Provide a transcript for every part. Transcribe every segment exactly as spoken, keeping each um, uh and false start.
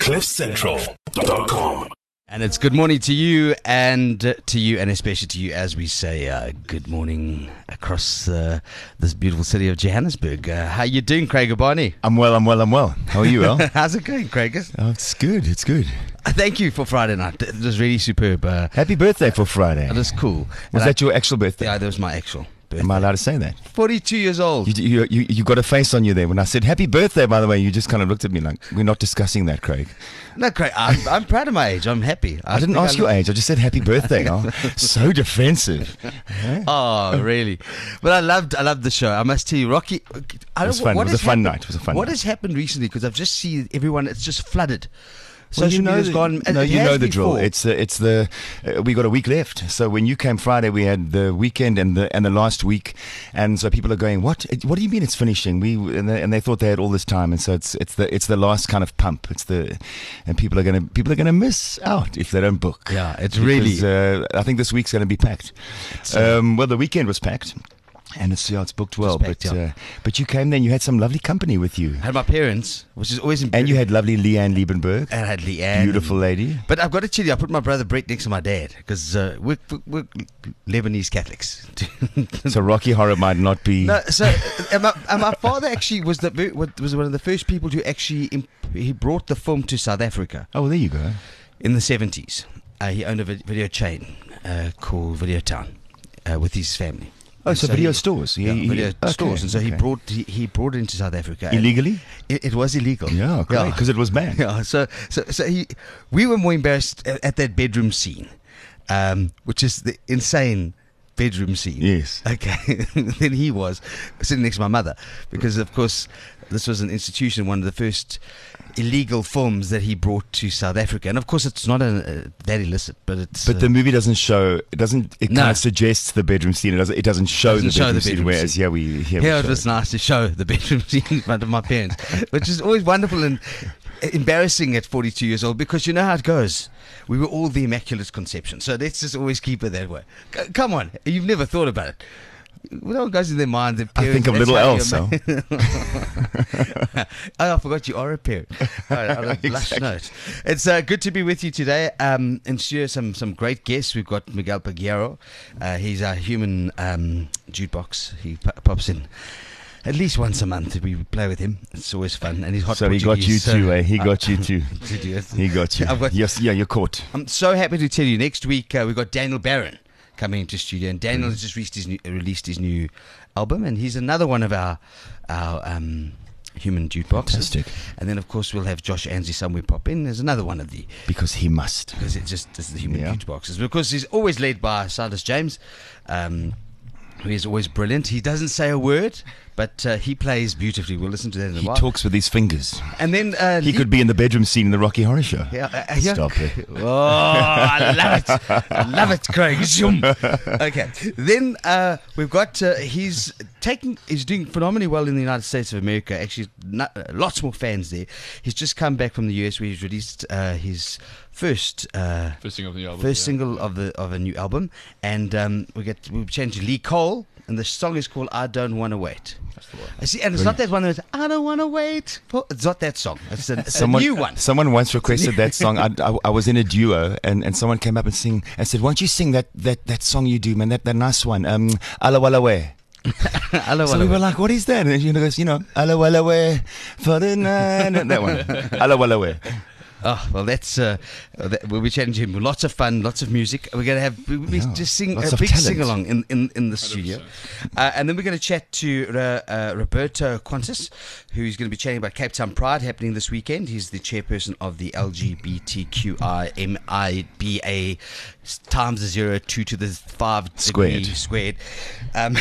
cliff central dot com. And it's good morning to you and uh, to you and especially to you as we say uh, good morning across uh, this beautiful city of Johannesburg. Uh, how you doing, Craig Abani? I'm well, I'm well, I'm well. How are you, Al? How's it going, Craig? Oh, it's good, it's good. Uh, Thank you for Friday night. It was really superb. Uh, Happy birthday for Friday. it was cool. Was And that I- your actual birthday? Yeah, that was my actual birthday. Am I allowed to say that? forty-two years old. You, you, you, you got a face on you there. When I said happy birthday, by the way, you just kind of looked at me like, we're not discussing that, Craig. No, Craig, I'm, I'm proud of my age. I'm happy. I didn't think ask I your look- age. I just said happy birthday. Al. So defensive. Oh, really? But I loved, I loved the show. I must tell you, Rocky. I It was don't- fun. what It was has a fun happened- night. It was a fun What night. has happened recently? Because I've just seen everyone. It's just flooded. Well, Social you know media's the, gone. No, it you has know the drill. before. It's the, it's the uh, we got a week left. So when you came Friday, we had the weekend and the and the last week, and so people are going, what? What do you mean it's finishing? We and they, and they thought they had all this time, and so it's it's the it's the last kind of pump. It's the and people are gonna people are gonna miss out if they don't book. Yeah, it's Because, really. Uh, I think this week's going to be packed. uh, Um, well, the weekend was packed. And it's yeah, it's booked well, packed, but yeah. uh, but you came there and you had some lovely company with you, I had my parents, which is always and you had lovely Leanne Liebenberg, and I had Leanne, beautiful lady. But I've got to tell you, I put my brother Brett next to my dad because uh, we're, we're Lebanese Catholics. So Rocky Horror might not be. No, so uh, and my, and my father actually was the ver- was one of the first people to actually imp- he brought the film to South Africa Oh, well, there you go. in the seventies. Uh, he owned a vid- video chain uh, called Video Town uh, with his family. Oh, And so, video he- stores. He- Yeah, he- video okay, stores, and so he okay. brought he, he brought it into South Africa and illegally. It, it was illegal. Yeah, great, because it was banned. Yeah, so so so he, we were more embarrassed at, at that bedroom scene, um, which is the insane bedroom scene. Yes. Okay. Then he was sitting next to my mother because, of course, this was an institution, one of the first illegal films that he brought to South Africa, and of course, it's not a, uh, that illicit, but it's. But uh, the movie doesn't show. It doesn't. It No. kind of suggests the bedroom scene. It doesn't. It doesn't show, Doesn't the, show bedroom the scene. bedroom Whereas scene. here we here Yeah, we it show was nice to show the bedroom scene in front of my parents, which is always wonderful and embarrassing at forty-two years old because you know how it goes. We were all the Immaculate Conception, so let's just always keep it that way. C- come on, you've never thought about it. What goes in their mind? Their I think of parents, little that's else. how So. you oh, I forgot you are a parent. Oh, on a blush Exactly. note. It's uh, good to be with you today. Um, and share some some great guests. We've got Miguel Paguero. Uh, he's our human um, jukebox. He p- pops in at least once a month. We play with him. It's always fun. And he's hot. So he got you Portuguese, so- too, eh? He got you too. Did you? He got you. I've got- Yes, yeah, you're caught. I'm so happy to tell you. Next week uh, we've got Daniel Barron coming into studio, and Daniel has just released his new, released his new album, and he's another one of our our um, human jukeboxes. Fantastic. And then of course we'll have Josh Ansley somewhere pop in. There's another one of the Because he must. because it just is the human Yeah. jukeboxes because he's always led by Silas James, um, who is always brilliant. He doesn't say a word, but uh, he plays beautifully. We'll listen to that in a He while. talks with his fingers. and then uh, He Lee- could be in the bedroom scene in the Rocky Horror Show. Yeah, uh, yeah. Stop it. Oh, I love it. I love it, Craig. Zoom. Okay. Then uh, we've got, uh, he's taking, he's doing phenomenally well in the United States of America. Actually, not, uh, lots more fans there. He's just come back from the U S where he's released uh, his first uh, First single of the album. first yeah. single of the of a new album. And um, we get, we've changed to Lee Cole, and the song is called I Don't Wanna Wait. That's the one. I see, and it's not that one that's I don't wanna wait. For, it's not that song. It's a, it's Someone, a new one. Someone once requested that song. I, I, I was in a duo, and, and someone came up and sing and said, "Why don't you sing that, that, that song you do, man? That that nice one, um, Ala Wala Way." Hello, So we were like, "What is that?" And he goes, "You know, Ala Wala Way for the night." That one, Ala Wala Way. Oh, well, that's uh, that, we'll be chatting to him. Lots of fun, lots of music. We're going to have we, we Yeah, just sing lots a of big talent. sing along in, in, in the studio, uh, and then we're going to chat to uh, uh, Roberto Qantas, who's going to be chatting about Cape Town Pride happening this weekend. He's the chairperson of the L G B T Q I M I B A times the zero two to the five Squared. degree squared. Um,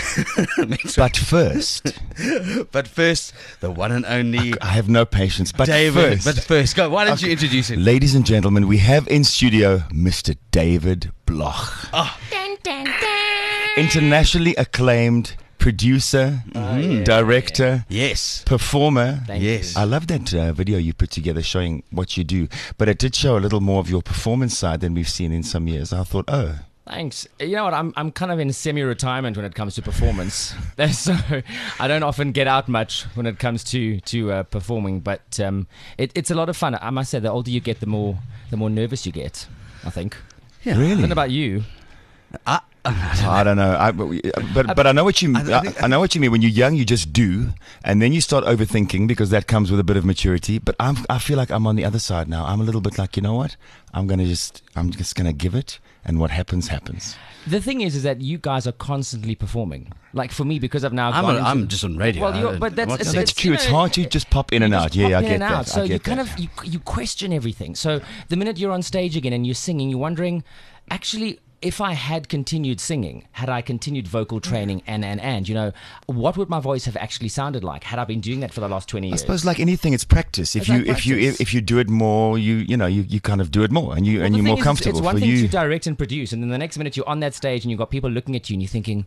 But first, but first, the one and only I have no patience. But David. first, But first, go. Why don't you Okay. introduce him? ladies and gentlemen, we have in studio Mister David Bloch, Dun, dun, dun. internationally acclaimed producer, director, Yes. performer. Yes. I love that uh, video you put together showing what you do, but it did show a little more of your performance side than we've seen in some years. I thought, oh, Thanks. You know what? I'm I'm kind of in semi-retirement when it comes to performance, so I don't often get out much when it comes to to uh, performing. But um, it, it's a lot of fun. I must say, the older you get, the more the more nervous you get. I think. Yeah. I don't Really? know about you. I, I don't know. I, but, we- but but I know what you I- I I, think- I know what you mean. When you're young, you just do, and then you start overthinking because that comes with a bit of maturity. But I'm I feel like I'm on the other side now. I'm a little bit like, you know what? I'm gonna just I'm just gonna give it, and what happens happens. The thing is, is that you guys are constantly performing. Like for me, because I've now I'm, gone a, into- I'm just on radio. Well, I you're, don't- but that's what's- No, it's, that's it's, true. you It's know, hard to just pop in and you out. just Yeah, pop I in get and that. out. So I you get kind that. of you you question everything. So the minute you're on stage again and you're singing, you're wondering, actually, if I had continued singing, had I continued vocal training, and and and you know, what would my voice have actually sounded like had I been doing that for the last twenty I years? suppose, like anything, it's practice. If It's you like if you practice. if you do it more, you you know you, you kind of do it more, and you Well, and the you're thing more is, comfortable It's one for thing you. to direct and produce, and then the next minute you're on that stage and you've got people looking at you and you're thinking,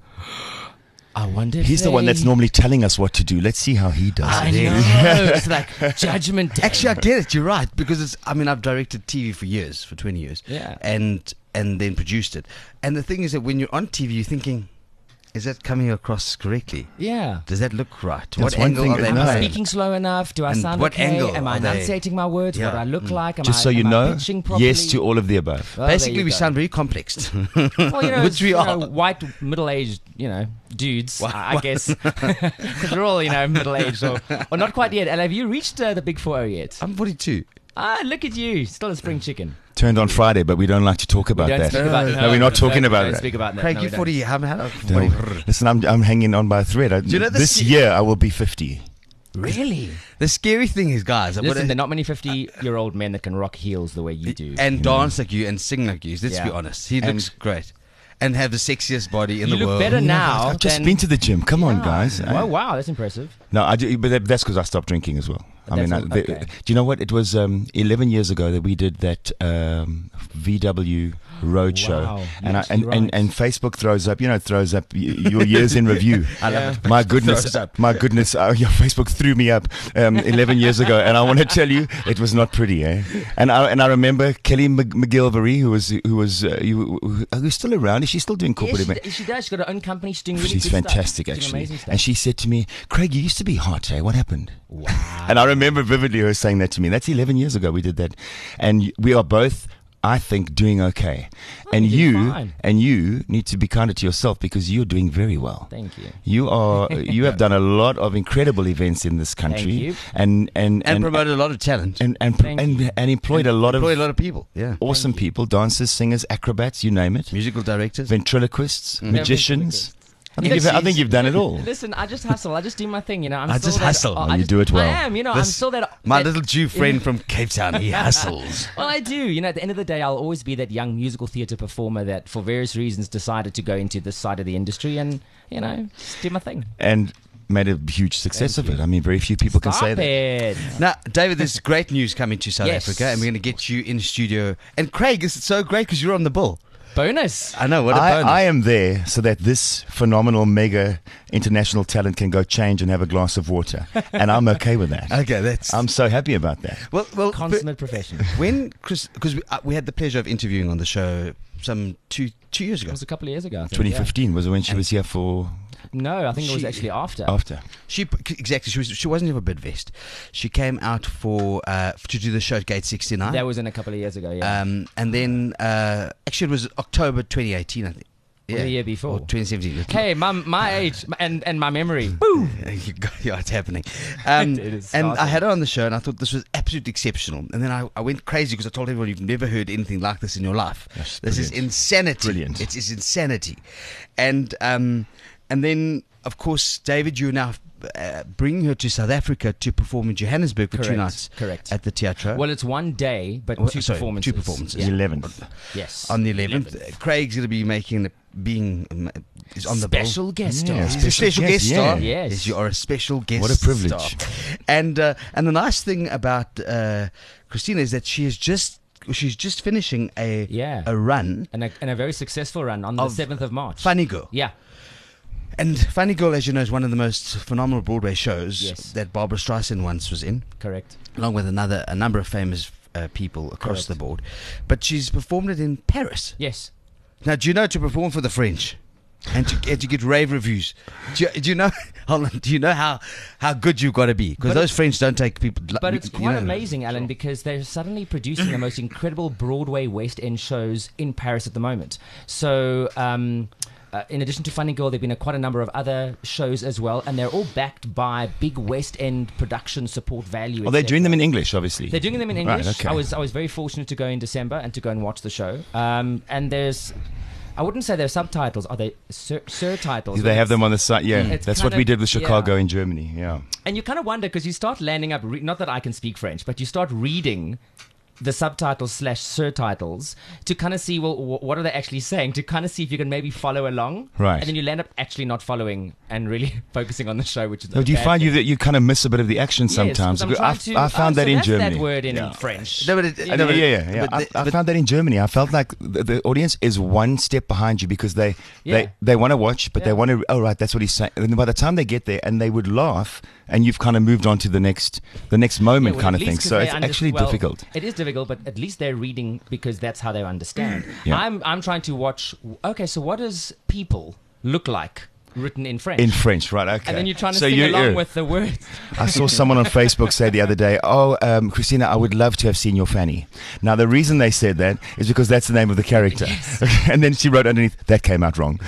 I wonder if He's the one they- that's normally telling us what to do. Let's see how he does I it. know. It's like judgment day. Actually, I get it. You're right, because it's. I mean, I've directed T V for years, for twenty years. Yeah. And and then produced it. And the thing is that when you're on T V, you're thinking, is that coming across correctly? Yeah. Does that look right? That's what one angle thing are they that- Am No. I playing? speaking slow enough? Do I And sound what okay? angle Am I are they- enunciating my words? Yeah. What do I look Mm. like? Am Just I, so you am I know, pitching properly? yes to all of the above. Well, there Basically, you we go. sound very complex. well, you know, which it's, we you are. know, white middle-aged, you know, dudes. Wha- I, I guess because we're all, you know, middle-aged or, or not quite yet. And have you reached uh, the big four zero yet? I'm forty-two. Ah, look at you, still a spring chicken. Turned on Friday, but we don't like to talk about we don't that. speak about No, we're not talking we about don't that. Speak about that. Craig, No, you we don't. forty. How, how, No. forty. Listen, I'm I'm hanging on by a thread. I, you know the this se- year I will be fifty. Really? The scary thing is, guys, I've got Listen, to- there are not many fifty-year-old men that can rock heels the way you do. and dance like you and sing like you. Let's Yeah. be honest. He And- looks great, and have the sexiest body in You the look world. better now. I've just than- been to the gym. Come on, Yeah. guys. Oh wow, that's impressive. No, I do, but that- that's because I stopped drinking as well. I That's mean, I, all- the- okay. do you know what? It was um, eleven years ago that we did that um, V W roadshow, Wow, and, I, yes, and, you're and right. and Facebook throws up, you know, it throws up y- your years in review. I love it. My goodness, Throws up. my goodness, uh, your Facebook threw me up um, eleven years ago, and I want to tell you, it was not pretty, eh? And I and I remember Kelly Mc- McGilvery, who was who was uh, who, who- who's still around. Is she still doing Yeah, corporate she, events? d- she does. She's got her own company. She's doing really She's good stuff. fantastic, She's doing actually. amazing stuff. And she said to me, "Craig, you used to be hot, eh? What happened?" Wow. And I remember vividly her saying that to me. That's eleven years ago we did that. And we are both, I think, doing okay. and you did you fine. and you need to be kinder to yourself because you're doing very well. Thank you. You are you have done a lot of incredible events in this country. Thank you. And and and and promoted a lot of talent. and and, Thank and, you. and employed a lot of employed a lot of people. Yeah, awesome people, dancers, singers, acrobats, you name it. musical directors. Ventriloquists, Yeah, magicians. I think, Yes, you've, I yes. think you've done it all. Listen, I just hustle. I just do my thing, you know. I'm I still just that, hustle. oh, Oh, I you just- do it well. I am, you know. I'm This- still that. My that- little Jew friend from Cape Town, he hustles. Well, I do. You know, at the end of the day, I'll always be that young musical theatre performer that, for various reasons, decided to go into this side of the industry and, you know, just do my thing. And made a huge success of it. I mean, very few people can say Stop that. it. Now, David, there's great news coming to South Yes. Africa, and we're going to get you in studio. And Craig, it's so great because you're on the bill. Bonus. I know, what a I, bonus. I am there so that this phenomenal, mega international talent can go change and have a glass of water. And I'm okay with that. Okay, that's... I'm so happy about that. well, well, Consummate professional. when Chris... Because we, uh, we had the pleasure of interviewing on the show some two two years It ago. was a couple of years ago, I think. twenty fifteen was when she was here for Yeah. No, I think it was She- actually after. after. She exactly. She was. She wasn't here for Bidvest. She came out for uh, to do the show at Gate sixty-nine. That was in a couple of years ago, yeah. um, and then uh, actually it was October twenty eighteen, I think. Or the year before. or twenty seventeen. Hey, my, my age and, and my memory. Woo! yeah, it's happening. Um, It is and I starting. had her on the show, and I thought this was absolutely exceptional. And then I, I went crazy because I told everyone you've never heard anything like this in your life. That's this is brilliant. insanity. Brilliant. It is insanity. And um, and then of course, David, you're now uh, bringing her to South Africa to perform in Johannesburg for two Correct, nights correct. at the Teatro. Well, it's one day, but Well, two sorry, performances. two performances. Yeah. The eleventh. Yes. on the eleventh, Uh, Craig's going to be making the being um, is on the bill. Special guest Yeah, star. He's a special guest star. yeah. Yes, you are a special guest. What a privilege. star. And uh, and the nice thing about uh, Christina is that she is just she's just finishing a Yeah. a run. And a, and a very successful run on the Of seventh of March. Funny Girl. Yeah. And Funny Girl, as you know, is one of the most phenomenal Broadway shows Yes. that Barbara Streisand once was in, Correct. along with another a number of famous uh, people across Correct. the board. But she's performed it in Paris. Yes. Now, do you know to perform for the French and to, and to get rave reviews? Do you, do you know? Hold on, do you know how, how good you've got to be? Because But those French don't take people. But it's you quite know. amazing, Alan, because they're suddenly producing the most incredible Broadway West End shows in Paris at the moment. So, um, uh, in addition to Funny Girl, there have been a, quite a number of other shows as well, and they're all backed by big West End production support value. Oh, they're et doing cetera. them in English, obviously. They're doing them in Right, English. okay. I was I was very fortunate to go in December and to go and watch the show. Um, and there's, I wouldn't say they're subtitles. Are they sur- surtitles? They have them on the side. Yeah, It's that's kind what we of- did with Chicago yeah. in Germany. Yeah. And you kind of wonder because you start landing up. Re- not that I can speak French, but you start reading the subtitles slash surtitles to kind of see, well, w- what are they actually saying? To kind of see if you can maybe follow along. Right. And then you land up actually not following and really focusing on the show, which is. Oh, a do you bad find thing. you that you kind of miss a bit of the action Yes, sometimes? 'cause I'm I, trying to- I found oh, that so in that's Germany. that word in Yeah. French. No, but it, I no, mean, but- yeah, yeah, yeah. but I, the- I but- found that in Germany. I felt like the, the audience is one step behind you because they Yeah. they, they want to watch, but they Yeah. want to. Oh, right, that's what he's saying. And then by the time they get there, and they would laugh, and you've kind of moved on to the next the next moment, Yeah, well, kind at of thing. least 'cause So they it's under- actually well, difficult. It is difficult, but at least they're reading because that's how they understand. Yeah. I'm I'm trying to watch. Okay, so what does people look like written in French? In French, right? Okay. and then you're trying to so sing you- along yeah. with the words. I saw someone on Facebook say the other day, "Oh, um, Christina, I would love to have seen your fanny." Now, the reason they said that is because that's the name of the character. And then she wrote underneath, "That came out wrong."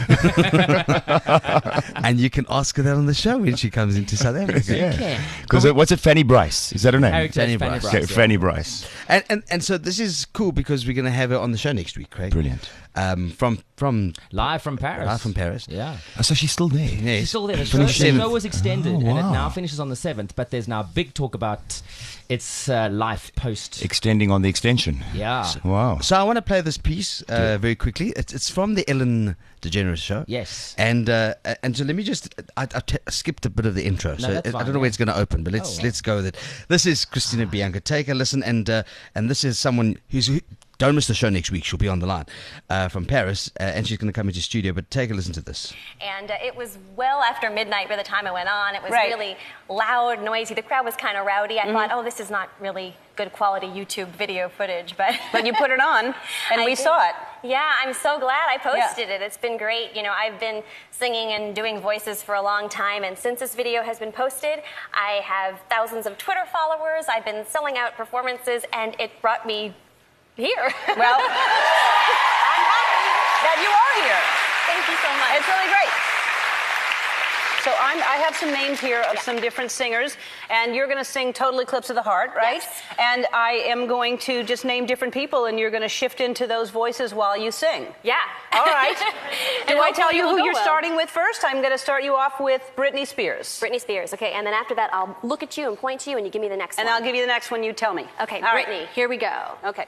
and you can ask her that on the show when she comes into South Africa. Yeah. Because what's it? Fanny Bryce. Is that her name? Character Fanny is Fanny Bryce. Bryce. Okay, yeah. Fanny Bryce. And, and and so this is cool because we're going to have her on the show next week, Craig. Brilliant. Um, from from Live from Paris. live from Paris. Yeah. Oh, so she's still there. Yes. She's still there. The show, Finished the seventh. show was extended Oh, and it wow. now finishes on the seventh, but there's now big talk about its uh, life post. Extending on the extension. Yeah. Wow. So I want to play this piece uh, very quickly. It's it's from the Ellen DeGeneres show. Yes. And uh, and so let me just I, I t- skipped a bit of the intro, so that's I, I fine, don't know where yeah. it's going to open, but let's Oh. let's go with it. This is Christina Bianca. Take a listen, and uh, and this is someone who's who, don't miss the show next week. She'll be on the line uh, from Paris, uh, and she's going to come into studio. But take a listen to this. And uh, it was well after midnight by the time I went on. It was Right. really loud, noisy. The crowd was kind of rowdy. I thought, oh, this is not really good quality YouTube video footage, but But you put it on, and I we did. saw it. Yeah, I'm so glad I posted Yeah. it. It's been great. You know, I've been singing and doing voices for a long time, and since this video has been posted, I have thousands of Twitter followers. I've been selling out performances, and it brought me here. Well, I'm happy that you are here. Thank you so much. It's really great. So I'm, I have some names here of some different singers, and you're going to sing Total Eclipse of the Heart, right? Yes. And I am going to just name different people, and you're going to shift into those voices while you sing. Yeah. All right. And Do I tell hopefully you it'll who go you're well. starting with first? I'm going to start you off with Britney Spears. Britney Spears. Okay, and then after that, I'll look at you and point to you, and you give me the next And one. I'll give you the next one you tell me. Okay, All right. Britney, here we go. Okay.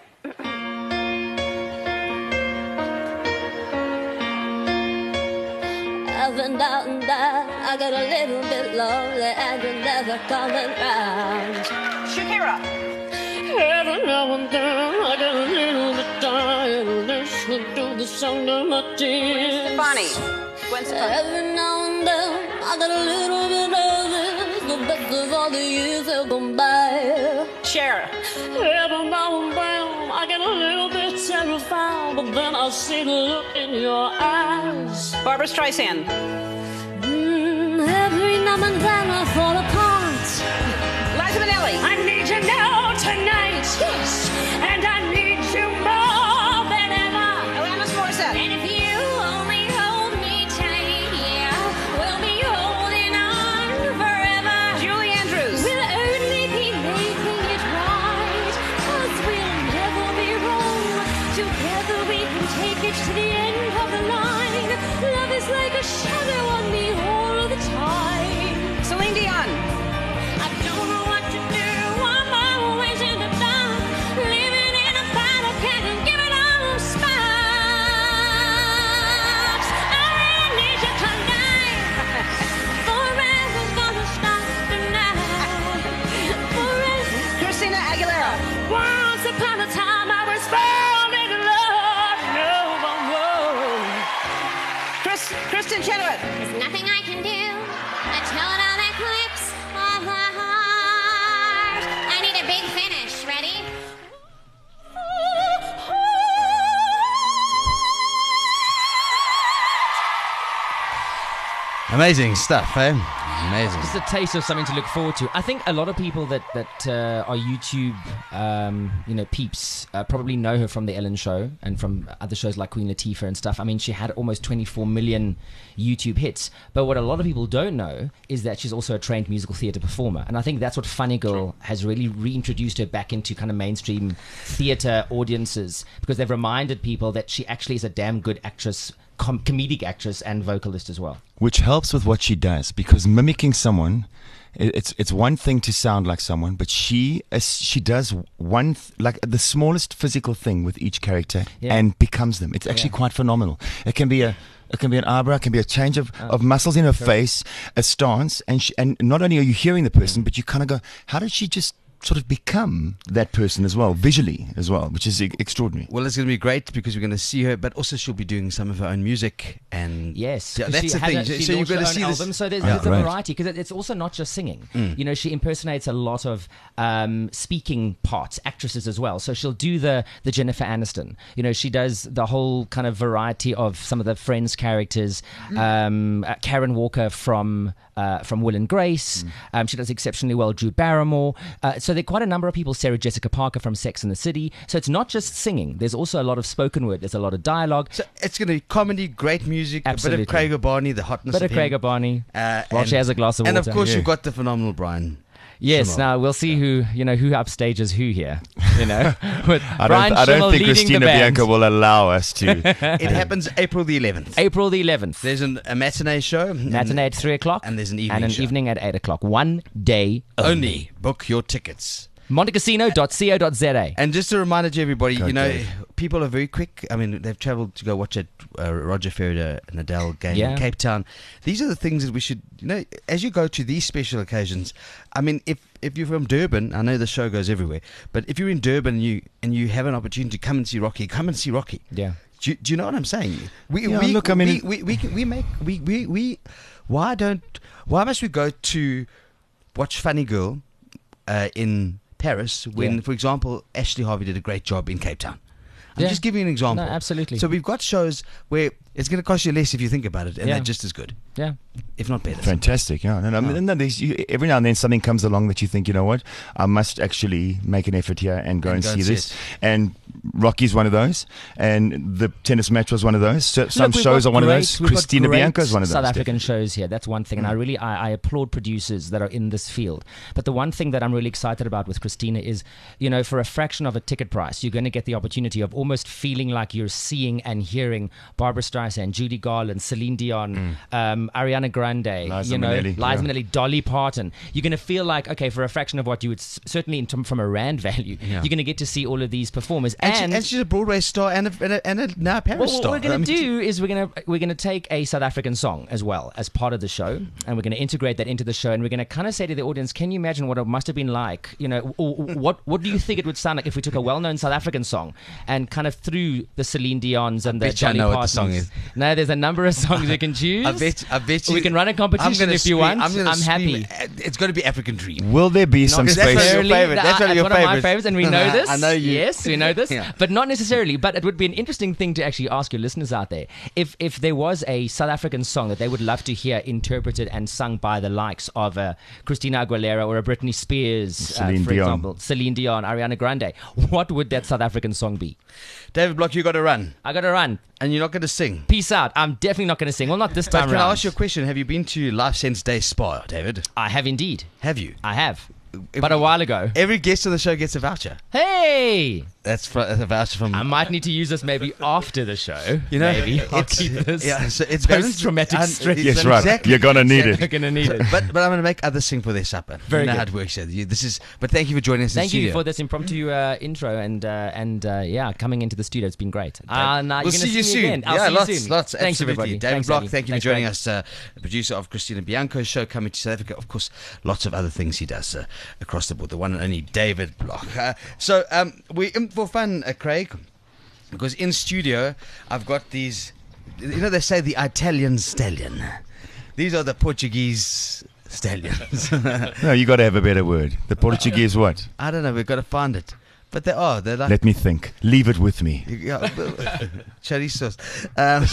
Every now and then I get a little bit lonely and you're never coming round. Shakira. Every now and then I get a little bit tired listening to the sound of my tears. Bonnie. Gwen Stefani. Every now and then I get a little bit nervous, the best of all the years have gone by. Cher. Every now and then I get a little bit terrified, but then I see the look in your eyes. Barbara Streisand. Mm, every now and then I fall apart. Liza Minnelli. I need you now tonight, yes, and I need you more than ever. Alanis Morissette. And if you only hold me tight, yeah, we'll be holding on forever. Julie Andrews. We'll only be making it right, 'cause we'll never be wrong. Together we can take it to the end of the line. Love is like a shadow on me all the time. Celine Dion. I don't know what to do. I'm always in the dark, living Amazing stuff, eh? Amazing. Just a taste of something to look forward to. I think a lot of people that that uh, are YouTube, um, you know, peeps uh, probably know her from the Ellen Show and from other shows like Queen Latifah and stuff. I mean, she had almost twenty-four million YouTube hits. But what a lot of people don't know is that she's also a trained musical theatre performer, and I think that's what Funny Girl has really reintroduced her back into kind of mainstream theatre audiences, because they've reminded people that she actually is a damn good actress. Com- comedic actress and vocalist as well. Which helps with what she does, because mimicking someone, i- it's it's one thing to sound like someone, but she is, she does one th- like the smallest physical thing with each character Yeah. and becomes them. It's actually Yeah. quite phenomenal. It can be a it can be an eyebrow, it can be a change of, Oh, of muscles in her sure. face, a stance, and she, and not only are you hearing the person, but you kind of go, how did she just sort of become that person as well, visually as well, which is e- extraordinary. Well, it's going to be great because we're going to see her, but also she'll be doing some of her own music. And Yes, yeah, 'cause that's she the had thing. a- So- she so you're launched going to her see own this. album, so there's, Yeah, there's a right. variety, because it's also not just singing. Mm. You know, she impersonates a lot of um, speaking parts, actresses as well. So she'll do the the Jennifer Aniston. You know, she does the whole kind of variety of some of the Friends characters. Mm. Um, uh, Karen Walker from uh, from Will and Grace. Mm. Um, she does exceptionally well. Drew Barrymore. Uh, so there are quite a number of people. Sarah Jessica Parker from Sex and the City. So it's not just singing. There's also a lot of spoken word. There's a lot of dialogue. So it's going to be comedy, great music, a bit Absolutely. of Craig O'Barney, the hotness Bit of of Craig him. O'Barney Uh, while and- she has a glass of And water. of course, Yeah. you've got the phenomenal Brian. Yes, Schimmel. now we'll see who, you know, who upstages who here, you know. With I Brian don't, I don't Schimmel think leading Christina the band. Bianca will allow us to. It happens April the eleventh. April the eleventh. There's an, a matinee show. Matinee at three o'clock. And there's an evening And an show. evening at eight o'clock. One day only. Only book your tickets. montecasino dot co dot za. And just a reminder to everybody, Go you know, Dave. people are very quick. I mean, they've travelled to go watch a uh, Roger Federer Nadal game Yeah. in Cape Town. These are the things that we should, you know, as you go to these special occasions. I mean, if if you're from Durban, I know the show goes everywhere, but if you're in Durban and you and you have an opportunity to come and see Rocky, come and see Rocky. Yeah. Do you, do you know what I'm saying? We, Yeah, we look, I mean, we, it- we, we, can- we make we, we we why don't why must we go to watch Funny Girl uh, in Paris when, Yeah. for example, Ashley Harvey did a great job in Cape Town? I'm Yeah. just giving you an example. No, absolutely. So we've got shows where it's going to cost you less if you think about it, and Yeah. they're just as good, Yeah. if not better. Fantastic, yeah. No, no, I mean, no, there's, you, every now and then something comes along that you think, you know what, I must actually make an effort here and go And and, go see and see this. it. And Rocky's one of those, and the tennis match was one of those. So, some Look, we've shows got are one great- of those. we've got Christina great Bianca is one of those. South African definitely. shows here. That's one thing, and I really I, I applaud producers that are in this field. But the one thing that I'm really excited about with Christina is, you know, for a fraction of a ticket price, you're going to get the opportunity of almost feeling like you're seeing and hearing Barbara Streisand, Judy Garland, Celine Dion, um, Ariana Grande, Liza you know, Minnelli, Liza yeah. Minnelli, Dolly Parton. You're going to feel like, okay, for a fraction of what you would s- certainly in term, from a rand value, Yeah. you're going to get to see all of these performers. And, And, she, and she's a Broadway star and a, and a, and a now a Paris well, star. what we're I going to mean, do is we're going to we're going to take a South African song as well as part of the show, and we're going to integrate that into the show, and we're going to kind of say to the audience, "Can you imagine what it must have been like? You know, or, or what what do you think it would sound like if we took a well-known South African song and kind of threw the Celine Dion's and the bet you I Dolly know what the Partons? song is. No, there's a number of songs we can choose. I bet, I bet you. We can run a I'm competition gonna if you scream- want. I'm, gonna I'm scream, happy. uh, It's got to be African Dream. Will there be some That's one of space? your Necessarily, favorite. That's one of uh, your one of my favorites. favorites, and we know this. I know you. Yes, we know this, Yeah. but not necessarily. But it would be an interesting thing to actually ask your listeners out there if if there was a South African song that they would love to hear interpreted and sung by the likes of a Christina Aguilera or a Britney Spears, uh, Celine for Dion. example, Celine Dion, Ariana Grande. What would that South African song be? David Block, you got to run, I got to run. and you're not going to sing. Peace out. I'm definitely not going to sing. Well, not this But time can around. I ask you a question? Have you been to Life Sense Day Spa, David? I have indeed. Have you? I have. If- But a while ago. Every guest on the show gets a voucher. Hey! That's, fr- that's a voucher from. I might need to use this maybe after the show. You know, maybe I'll it's- keep this. yeah, so it's Post-traumatic and- stress. Yes, it's right. exactly- You're gonna need We're it. gonna need it. But but I'm going to make others sing for their supper. Very you know good. how it works. You, this is. But thank you for joining us. in Thank the you studio. for this impromptu uh, intro and uh, and uh, yeah, coming into the studio. It's been great. Uh, now We'll you're see gonna you me soon. Again. I'll yeah, see lots, you soon. lots. Thanks, absolutely. everybody. David Thanks, Block, Andy. thank you Thanks, for joining Craig. us. Uh, the producer of Christina Bianco's show, coming to South Africa. Of course, lots of other things he does uh, across the board. The one and only David Block. Uh, so um, we're in for fun, uh, Craig, because in studio I've got these. You know, they say the Italian stallion. These are the Portuguese stallions. No, you got to have a better word. The Portuguese what? I don't know. We've got to find it. but they are. They're like Let me think. Leave it with me. yeah, chorizos. Um,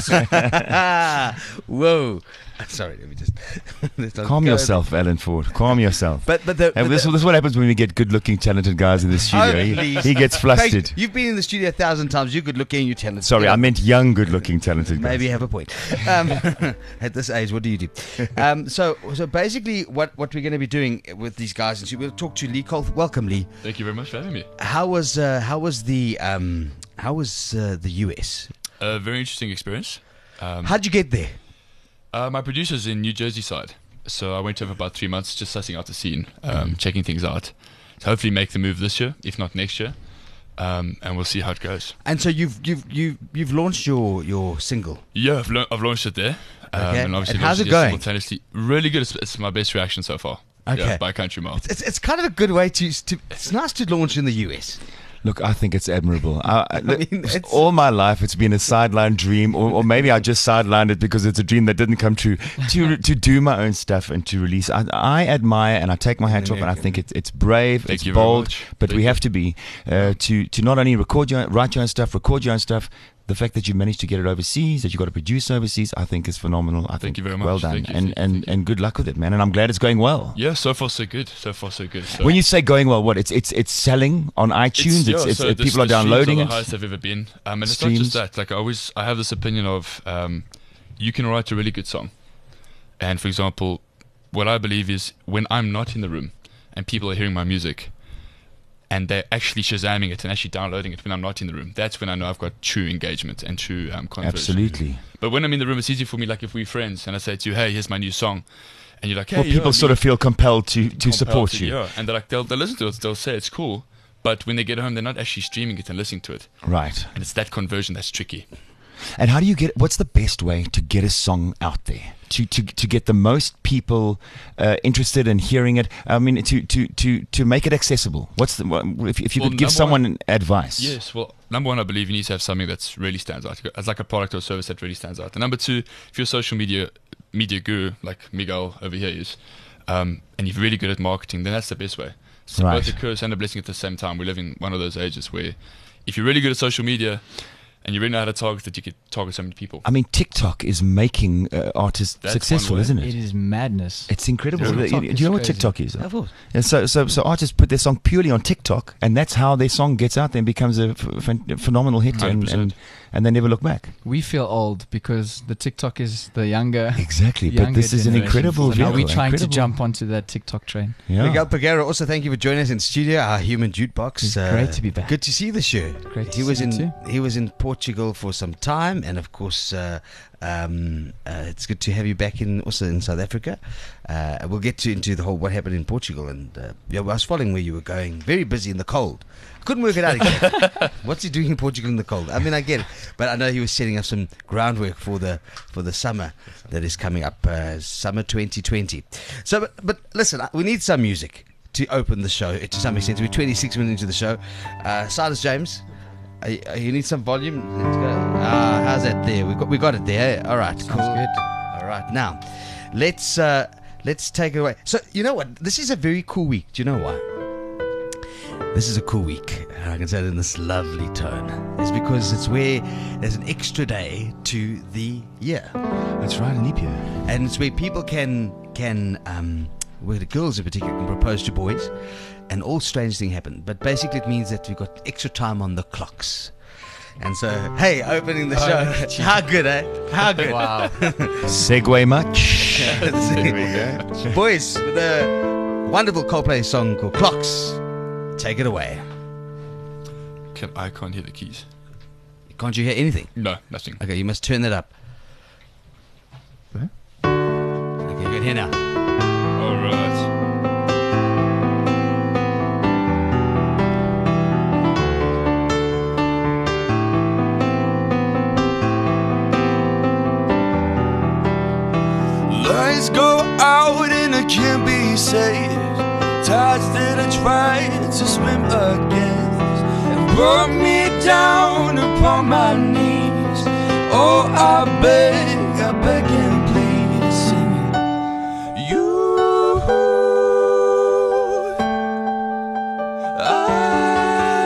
whoa. Sorry, let me just let's not Calm go yourself, Alan Ford. Calm yourself. But but the, And but this, the this is what happens when we get good-looking, talented guys in the studio. Oh, He, please. he gets Craig, flustered. you've been in the studio a thousand times. You're good looking. You talented. Sorry, Get I up. meant young, good-looking, talented guys. Maybe you have a point. Um, at this age, what do you do? Um, so, so basically, what, what we're going to be doing with these guys, and so we'll talk to Lee Cole. Welcome, Lee. Thank you very much for having me. How was uh, how was the um, how was uh, the U S? A very interesting experience. Um, How'd you get there? uh, my producer's in New Jersey side, so I went over about three months just sussing out the scene, um, checking things out. So hopefully make the move this year, if not next year, um, and we'll see how it goes. And so you've you've you've you've launched your your single. Yeah, I've, lo- I've launched it there. Um, Okay. And obviously And how's launched it going? simultaneously. Really good. It's, it's my best reaction so far. Okay. Yeah, by a country mile. It's it's kind of a good way to to. It's nice to launch in the U S. Look, I think it's admirable. I, I, mean, it's- all my life, it's been a sideline dream, or, or maybe I just sidelined it because it's a dream that didn't come true. To to do my own stuff and to release, I, I admire and I take my hat off, and I think it's it's brave, Thank it's you very bold, much. but Thank we you. have to be uh, to to not only record your write your own stuff, record your own stuff. The fact that you managed to get it overseas, that you got to produce overseas, I think is phenomenal. I think you very much. Well done, Thank you, and thank you, and thank you. and good luck with it, man. And I'm glad it's going well. Yeah, so far so good. So far so good. So When you say going well, what it's it's it's selling on iTunes. It's, yeah, it's, so it- the- people are the streams downloading are it. the highest I've ever been. Um, and it's Streams. not just that. Like I always, I have this opinion of um, you can write a really good song, and for example, what I believe is when I'm not in the room and people are hearing my music, and they're actually shazamming it and actually downloading it when I'm not in the room, that's when I know I've got true engagement and true um, conversion. Absolutely. But when I'm in the room, it's easy for me. Like if we're friends and I say to you, "Hey, here's my new song," and you're like, "Hey," Well, people yeah, sort me- of feel compelled to, to compelled support to- you. Yeah, and they're like, they'll, they'll listen to it, they'll say it's cool, but when they get home, they're not actually streaming it and listening to it. Right. And it's that conversion that's tricky. And how do you get, what's the best way to get a song out there? To, to, to get the most people uh, interested in hearing it? I mean, to, to, to, to make it accessible. What's the, what- if, if you Well, could give number someone one- advice? Yes, well, number one, I believe you need to have something that's really stands out. It's like a product or service that really stands out. And number two, if you're a social media media guru like Miguel over here is, um, and you're really good at marketing, then that's the best way. So Right. both a curse and a blessing at the same time. We live in one of those ages where if you're really good at social media and you really know how to target that, you could target so many people. I mean, TikTok is making uh, artists That's successful, one way. isn't It it? is madness. It's incredible. Yeah, Do TikTok you is know what crazy. TikTok is? Of course. And so, so, so artists put their song purely on TikTok, and that's how their song gets out there and becomes a f- ph- phenomenal hit, one hundred and, percent. and, and they never look back. We feel old because the TikTok is the younger. Exactly, but younger this is an generation. incredible So now we're vehicle, trying incredible. to jump onto that TikTok train. Yeah. Miguel Peguero, also thank you for joining us in studio. Our human jukebox. It's great to be back. Good to see you this year. Great to he was see in you he was in Portugal for some time, and of course, uh, um, uh, it's good to have you back in also in South Africa. Uh, we'll get to into the whole what happened in Portugal, and uh, yeah, I was following where you were going. Very busy in the cold. Couldn't work it out exactly. What's he doing in Portugal in the cold? I mean, I get it, but I know he was setting up some groundwork for the for the summer that is coming up, uh, summer twenty twenty. So, but, but listen, we need some music to open the show to some extent. We're twenty-six minutes into the show. Uh, Silas James, uh, you need some volume. Let's go. Ah, how's that there? We got we got it there. All right, cool. Sounds good. All right, now let's uh, let's take it away. So you know what? This is a very cool week. Do you know why? This is a cool week, and I can say it in this lovely tone. It's because it's where there's an extra day to the year, That's right, leap year. and it's where people can can um, where the girls in particular can propose to boys, and all strange things happen. But basically, it means that we've got extra time on the clocks. And so, hey, opening the show. How good, eh? How good. Wow. Segue much? there we go. Boys, with a wonderful Coldplay song called Clocks. Take it away. Can, I can't hear the keys. Can't you hear anything? No, nothing. Okay, you must turn that up. Huh? Okay, you can hear now. All right. Lights go out and I can't be saved. Tides that I tried to swim against have brought me down upon my knees. Oh, I beg, I beg and please, sing it. You, I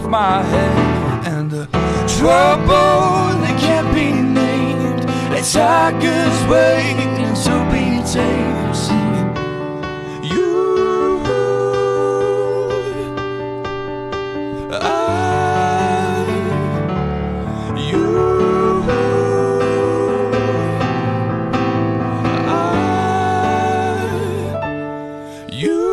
my head. And the trouble that can't be named, let tigers wait until be tamed. Singing you, I, you, I, you.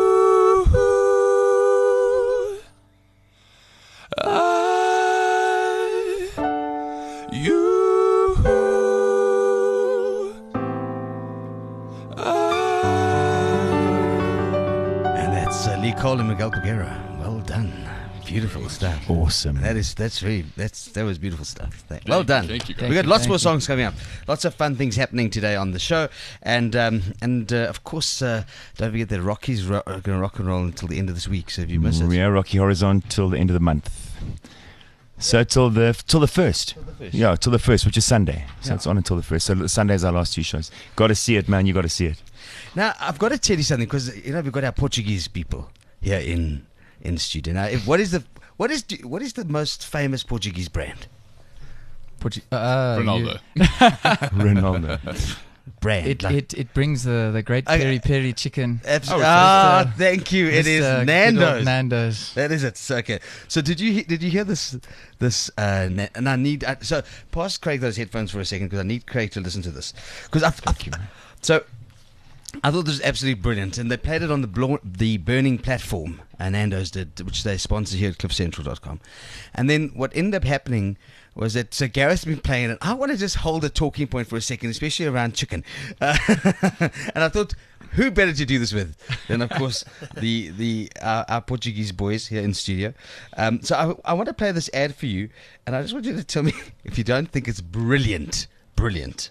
Cole and Miguel Peguera. Well done. Beautiful stuff. Awesome. That is that's really that's that was beautiful stuff. Thank, well done. Thank you, guys. We got you, lots thank more you. songs coming up. Lots of fun things happening today on the show, and um, and uh, of course, uh, don't forget that Rocky's ro- are going to rock and roll until the end of this week. So if you miss it, Yeah, Rocky Horizon till the end of the month. So till the till the first. first. Yeah, till the first, which is Sunday. So Yeah. it's on until the first. So Sunday's our last two shows. Got to see it, man. You got to see it. Now I've got to tell you something because you know we've got our Portuguese people here in in studio. Now, if, what is the what is what is the most famous Portuguese brand? Portu- uh, Ronaldo. Ronaldo. Brand. It, like- it it brings the, the great Okay. peri peri chicken. Abs- Oh, ah, Mister thank you. It is Mister good old Nando's. Nando's. That is it. So, okay. So did you he- did you hear this this uh, na- and I need uh, so pass Craig those headphones for a second because I need Craig to listen to this because I, I so I thought this was absolutely brilliant and they played it on the blo- the Burning platform and Nando's did, which they sponsor here at cliff central dot com, and then what ended up happening was that so Gareth's been playing it. I want to just hold a talking point for a second, especially around chicken. Uh, and I thought, who better to do this with than, of course, the the uh, our Portuguese boys here in studio. Um, so I, I want to play this ad for you, and I just want you to tell me if you don't think it's brilliant. Brilliant.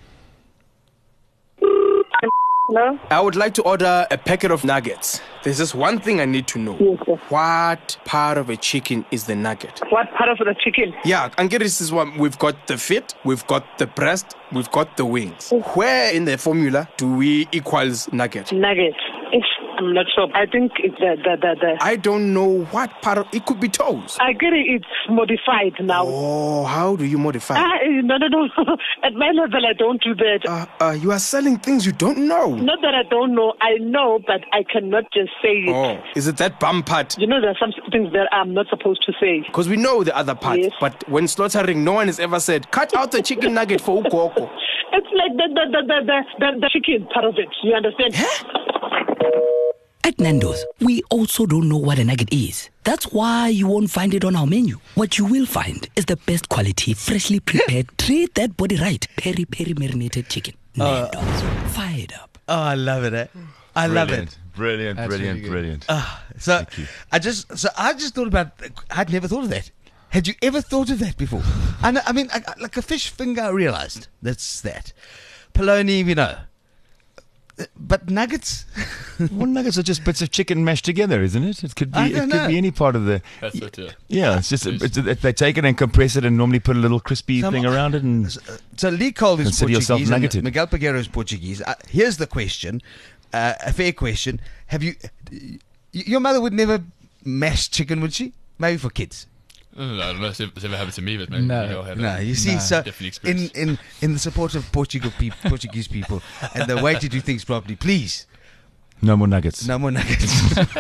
Hello? I would like to order a packet of nuggets. There's just one thing I need to know. Yes, sir. What part of a chicken is the nugget? What part of the chicken? Yeah, and get this is one. We've got the feet, we've got the breast, we've got the wings. Where in the formula do we equals nugget? Nuggets. It's, I'm not sure. I think it's the, the, the, the I don't know what part of it could be toes. I get it. It's modified now. Oh, how do you modify? Ah, eh, no, no, no. At my level, I don't do that. Uh, uh, you are selling things you don't know. Not that I don't know. I know, but I cannot just say it. Oh, is it that bum part? You know, there are some things that I'm not supposed to say. Because we know the other part. Yes. But when slaughtering, no one has ever said, cut out the chicken nugget for ukoko. It's like the, the, the, the, the, the, the chicken part of it. You understand? At Nando's, we also don't know what a nugget is. That's why you won't find it on our menu. What you will find is the best quality, freshly prepared, treat that body right, peri peri marinated chicken. Nando's, fire it up. Oh, I love it. Eh? I love it. Brilliant, That's brilliant, really good. brilliant. Ah, so I just so I just thought about. I'd never thought of that. Had you ever thought of that before? I, know, I mean, I, I- like a fish finger, I realised that's that. Polony, you know, but nuggets. Well, nuggets are just bits of chicken mashed together, isn't it? It could be. I It don't could know. be any part of the. That's it, yeah. Yeah, it's just it's, it, they take it and compress it and normally put a little crispy Some- thing around it and. So Lee Cole is Consider yourself Portuguese and nuggeted. Miguel Peguera is Portuguese. Uh, here's the question, uh, a fair question. Have you? y- Your mother would never mash chicken, would she? Maybe for kids. I don't know if it's ever happened to me, but maybe No. maybe I'll have No, it. you see, No. so Definitely in, experience. in, in the support of Portugal peop Portuguese people and the way to do things properly, please, No more nuggets. no more nuggets.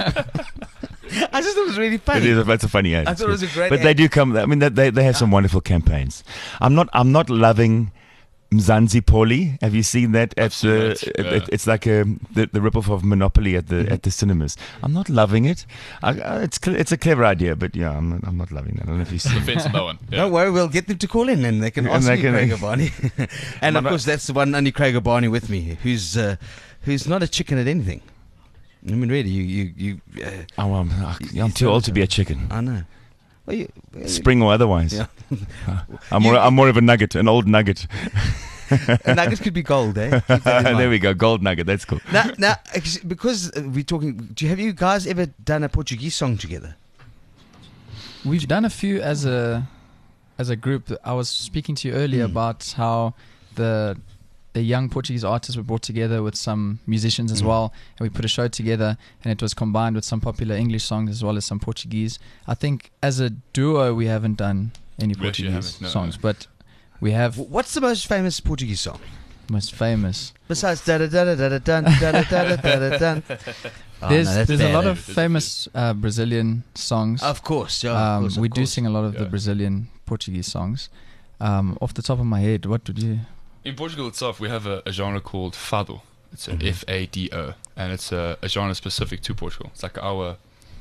I just thought it was really funny. It is. That's a funny ad. I It's thought it was good. a great But ad. they do come. I mean, they they, they have some wonderful campaigns. I'm not. I'm not loving Mzansi Poli. Have you seen that at I've seen the? that, it- yeah. it- it's like a the, the ripoff of Monopoly at the Mm-hmm. at the cinemas. I'm not loving it. I, I, it's cl- it's a clever idea, but yeah, I'm not, I'm not loving that. I don't know if you see. The fence on that one. Yeah. Don't worry, we'll get them to call in and they can And ask they me, can- Craig Barney. And of But I- course, that's the one only Craig Barney with me, who's uh, who's not a chicken at anything. I mean, really, you you you. Uh, Oh, I'm, You- I'm you too thought old to so. be a chicken, I know. Well, you, well, spring or otherwise. Yeah. I'm You- more. I'm more of a nugget, an old nugget. A nugget could be gold, eh? Keep that in There mind. we go, gold nugget. That's cool. Now, now, ex- because uh, we're talking, do you have you guys ever done a Portuguese song together? We've done a few as a as a group. I was speaking to you earlier Mm. about how the the young Portuguese artists were brought together with some musicians as Mm. well, and we put a show together, and it was combined with some popular English songs as well as some Portuguese. I think as a duo we haven't done any We actually Portuguese haven't, no, songs, no. but we have W- What's the most famous Portuguese song? most famous. Besides da da da da da da dun da da da da da da dun. Oh, There's no, that's there's a bad, lot eh? of famous uh, Brazilian songs. Of course, yeah, of um, course, of we do course. sing a lot of the Yeah. Brazilian Portuguese songs. Um, off the top of my head, what would you? In Portugal itself, we have a, a genre called fado. It's a Mhm. F A D O, and it's a, a genre specific to Portugal. It's like our,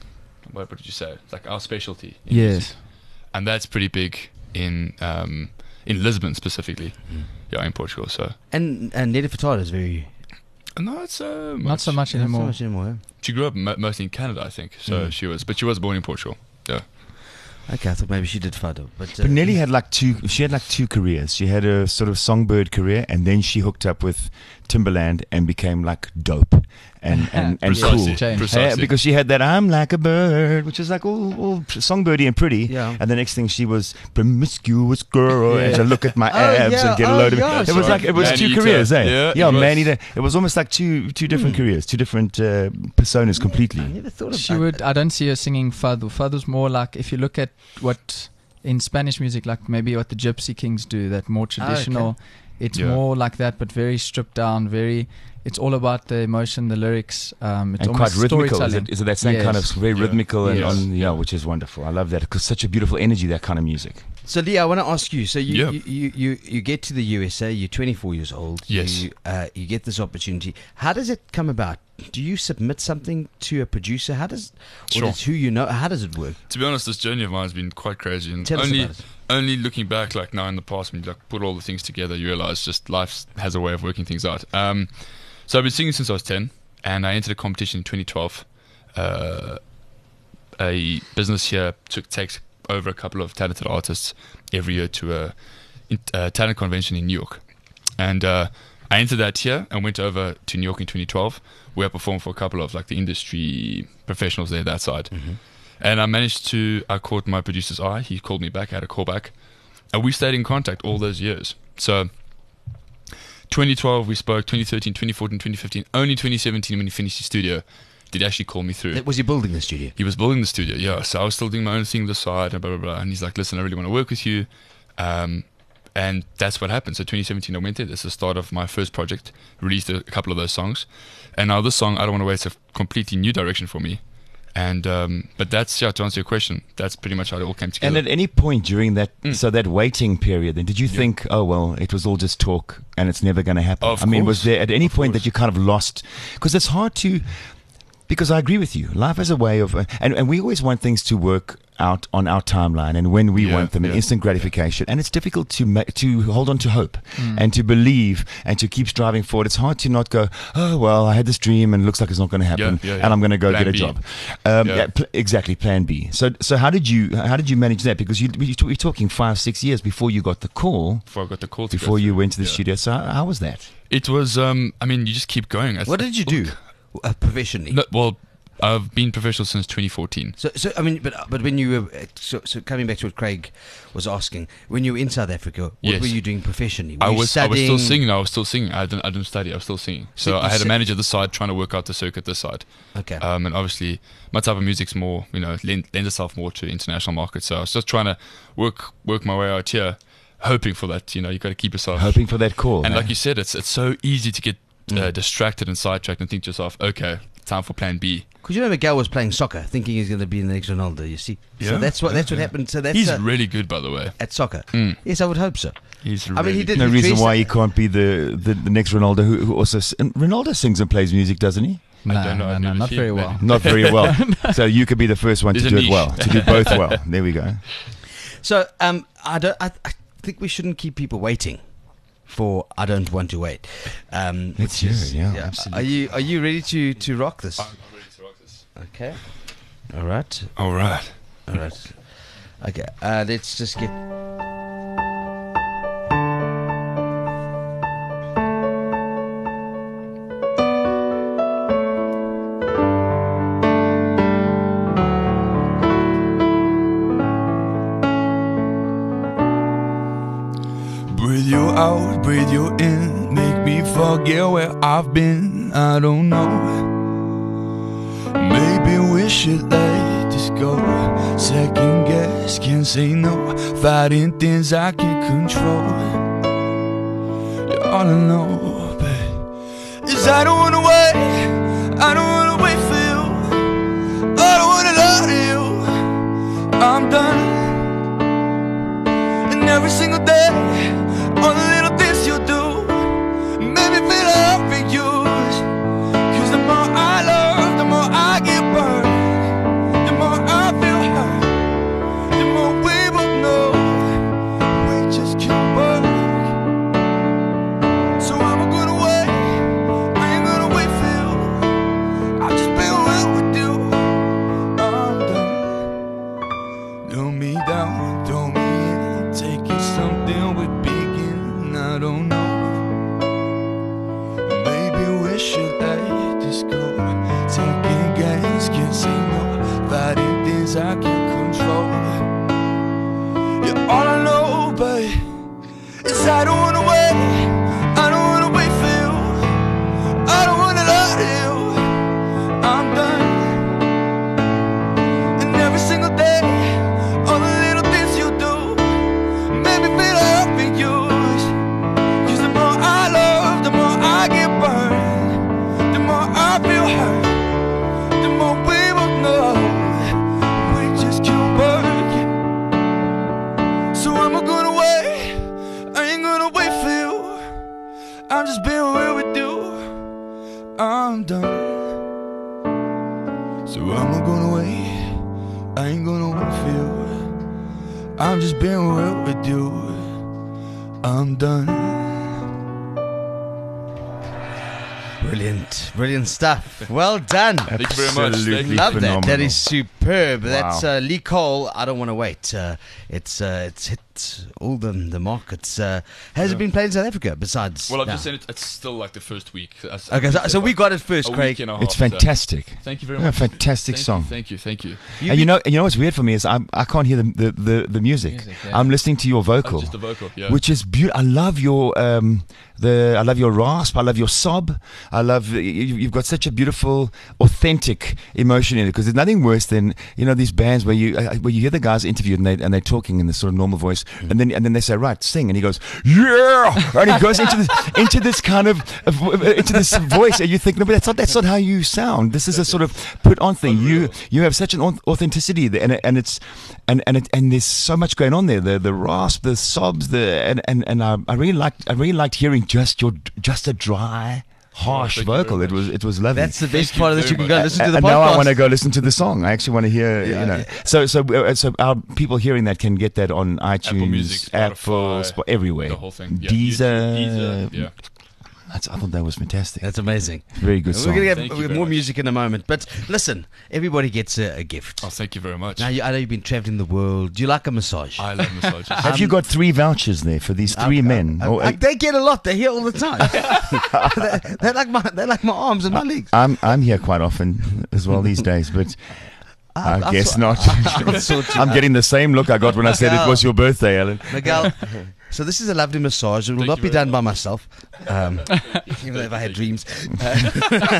what, what did you say? It's like our specialty. in Yes. music. And that's pretty big in um, in Lisbon specifically. Yeah, in Portugal. So And and Nelly Furtado is very no, it's uh, Not so much not so anymore. much anymore. yeah. She grew up mo- mostly in Canada, I think. So Mm. she was, but she was born in Portugal. Yeah. Okay, I thought maybe she did Fado, but, uh, But Nelly had like two. She had like two careers. She had a sort of songbird career, and then she hooked up with Timberland and became like dope and and, and Precisely, cool. precisely. Yeah, because she had that "I'm like a bird," which is like all, all songbirdy and pretty. Yeah. And the next thing she was promiscuous girl, and Yeah. to look at my Oh, abs yeah, and get a oh, load of yeah, it. It was sure. like it was Man two eater. careers, eh? Yeah, yeah it was. man eater. It was almost like two two different careers, two different uh, personas completely. I never thought She about would. I don't see her singing fado. Fado's more like, if you look at what in Spanish music, like maybe what the Gypsy Kings do, that more traditional. It's Yeah. more like that, but very stripped down. Very. It's all about the emotion, the lyrics. Um, it's And quite almost rhythmical. Is storytelling. it, is it that same kind of Yes. very Yeah. rhythmical and Yes. on, yeah, which is wonderful. I love that because such a beautiful energy, that kind of music. So, Lee, I want to ask you. So, you, Yeah. you, you, you, you get to the U S A. You're twenty-four years old. Yes. You, uh, you get this opportunity. How does it come about? Do you submit something to a producer? How does, or Sure. does who you know? How does it work? To be honest, this journey of mine has been quite crazy, and Tell us only about it. only looking back, like now in the past, when you like put all the things together, you realize just life has a way of working things out. Um, so I've been singing since I was ten, and I entered a competition in twenty twelve. Uh, a business here took takes over a couple of talented artists every year to a, in, a talent convention in New York, and uh, I entered that here and went over to New York in twenty twelve, where I performed for a couple of like the industry professionals there that side. And I managed to, I caught my producer's eye. He called me back, I had a call back. And we stayed in contact all those years. So twenty twelve we spoke, twenty thirteen, twenty fourteen, twenty fifteen. Only twenty seventeen when he finished his studio did he actually call me through. Was he building the studio? He was building the studio, yeah. So I was still doing my own thing on the side and blah, blah, blah. And he's like, listen, I really want to work with you. Um, and that's what happened. So twenty seventeen I went there. That's the start of my first project. Released a couple of those songs. And now this song, I Don't Want to Wait, is a completely new direction for me. And um, but that's, yeah, to answer your question, that's pretty much how it all came together. And at any point during that, Mm. so that waiting period, then did you Yeah. think, oh well, it was all just talk and it's never going to happen? Of I mean, was course. there at any Of point course. that you kind of lost? Because it's hard to. Because I agree with you. Life has a way of, uh, and, and we always want things to work out on our timeline and when we Yeah, want them, in yeah. instant gratification. And it's difficult to ma- to hold on to hope Mm. and to believe and to keep striving forward. It's hard to not go, oh, well, I had this dream and it looks like it's not going to happen Yeah, yeah, yeah. and I'm going to go Plan get a B. job. Um, Yeah. yeah, pl- exactly, plan B. So so how did you how did you manage that? Because you, you t- you're talking five, six years before you got the call, Before I got the call to go before you through. went to the Yeah. studio. So how, how was that? It was, um, I mean, you just keep going. I What th- did you do uh, professionally? No, well, I've been professional since twenty fourteen. So, so I mean, but but when you were uh, so, so coming back to what Craig was asking, when you were in South Africa, what Yes. were you doing professionally? Were I you was I was still studying? singing. I was still singing. I didn't I didn't study. I was still singing. So So you I had a said- manager this side trying to work out the circuit this side. Okay. Um, and obviously my type of music's more, you know, lend, lends itself more to international markets. So I was just trying to work work my way out here, hoping for that. You know, you got to keep yourself Hoping for that call. And eh? like you said, it's it's so easy to get Mm. uh, distracted and sidetracked and think to yourself, okay, time for Plan B. Because you know Miguel was playing soccer, thinking he's going to be the next Ronaldo. You see, so Yeah, that's what yeah, that's what yeah. happened. So that's He's uh, really good, by the way. at soccer. Mm. Yes, I would hope so. He's I mean, he really did. no his reason dress- why he can't be the, the, the next Ronaldo who, who also s- and Ronaldo sings and plays music, doesn't he? No, don't know, no, I've no, never not seen very it. well. Not very well. So you could be the first one There's to a do it niche. well, to do both well. There we go. So um, I don't. I, I think we shouldn't keep people waiting for I don't want to wait. Um, Let's which hear is- it, yeah, absolutely. Are you are you ready to to rock this? I'm ready to rock this. Okay. All right. All right. All right. Okay. Uh, let's just get. Breathe you out, breathe you in. make me forget where I've been. I don't know. Maybe we should let this go. Second guess, can't say no. Fighting things I can't control. You're all I know, babe. Is I don't wanna wait. I don't wanna wait for you. I don't wanna lie to you. I'm done. And every single day, all the little things you do make me feel confused. Cause the more I love, the more I get burned. The more I feel hurt, the more we both know we just can't work. So I'm gonna wait, I ain't gonna wait for you. I've just been real with you. I'm done. Throw me down, throw me in, take it something we begin. I don't know. Maybe we should let this go. Taking games, can't say no. Fighting things I can't control. Yeah, all I know, babe, is I don't wanna wait. I don't wanna wait for you. I don't wanna lie to you. I'm done. And every single day, all the little things you do make me feel confused. Cause the more I love, the more I get burned. The more I feel hurt, the more we both know we just can't work it. So I'm gonna wait, I ain't gonna wait for you. I'm just being real with you. I'm done. So I'm gonna wait, I ain't gonna wait for you. I'm just being real with you. I'm done. Brilliant, brilliant stuff. Well done. Thank you very much. Absolutely Thank you. Love that. That phenomenal. is superb. Wow. That's uh, Lee Cole. I don't want to wait. Uh, it's uh, it's hit all the the markets. Uh, has it been played in South Africa? Besides, Well, I've now? just said it, it's still like the first week. As- Okay, so, so we got it first, a Craig. week and a half, It's so- fantastic. Thank you very Yeah, much. fantastic Thank song. You, thank you, thank you. You- And you know, and you know what's weird for me is I'm, I can't hear the the, the, the music. Music, yeah. I'm listening to your vocal, Oh, just the vocal, yeah. which is beautiful. I love your um, the I love your rasp. I love your sob. I love you, you've got such a beautiful, authentic emotion in it. Because there's nothing worse than you know these bands where you uh, where you hear the guys interviewed and they and they're talking in this sort of normal voice, and then and then they say right sing, and he goes yeah, and he goes into this into this kind of uh, into this voice, and you think no, but that's not that's not how you sound. This is a sort of put on thing. You you have such an au- authenticity there, and it- and it's and and it, and there's so much going on there. The the rasp, the sobs, the and and and I, I really liked I really liked hearing just your just a dry, harsh thank you very vocal. It much. was it was lovely. That's the best you part of this. very You can go much. listen to the and podcast. now I want to go listen to the song. I actually want to hear, you know. So, so, uh, so our people hearing that can get that on iTunes, Music, Apple, Spotify, Spo- everywhere. The whole thing. Yeah, Deezer. YouTube, Deezer, yeah. That's, I thought that was fantastic. That's amazing. Very good We're song. going to Thank get you uh, very more much. music in a moment. But listen, everybody gets a, a gift. Oh, thank you very much. Now, you, I know you've been traveling the world. Do you like a massage? I love massages. Have you got three vouchers there for these three men? I, Or- I, they get a lot. They're here all the time. they, they're like my, they're like my arms and my legs. I'm I'm here quite often as well these days, but I I'll- I'll guess sort- not. I'll sort you I'm out. getting the same look I got when I said it was your birthday, Alan. Miguel, so this is a lovely massage. It will Thank not you be very done by myself, um, even though if I had dreams. Uh,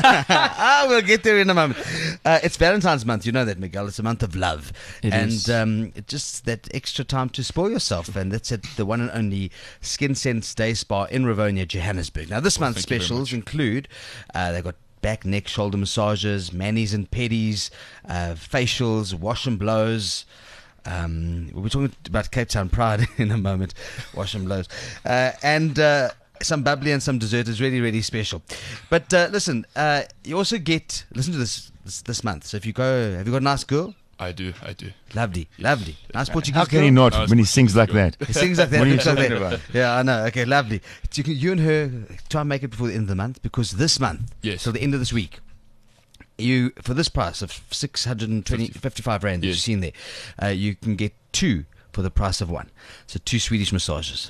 ah, we'll get there in a moment. Uh, it's Valentine's month. You know that, Miguel. It's a month of love. It and is. Um, it just that extra time to spoil yourself. And that's at the one and only Skin Sense Day Spa in Rivonia, Johannesburg. Now, this Well, month's thank you very specials much. include uh, they've got back, neck, shoulder massages, manis and pedis, uh, facials, wash and blows. Um, we'll be talking about Cape Town Pride in a moment. Wash and blows. Uh, and uh, some bubbly and some dessert is really, really special. But uh, listen, uh, you also get, listen to this, this this month. So if you go, have you got a nice girl? I do, I do. Lovely, lovely. Nice Portuguese How can girl? he not No, it's when he Portuguese sings like girl. that? He sings like that. What are you looks like talking that. about? Yeah, I know. Okay, lovely. So you, can, you and her try and make it before the end of the month, because this month, Yes. till the end of this week, you for this price of six hundred twenty, Fifty. fifty-five rand that Yes. you've seen there, uh, you can get two for the price of one. So two Swedish massages.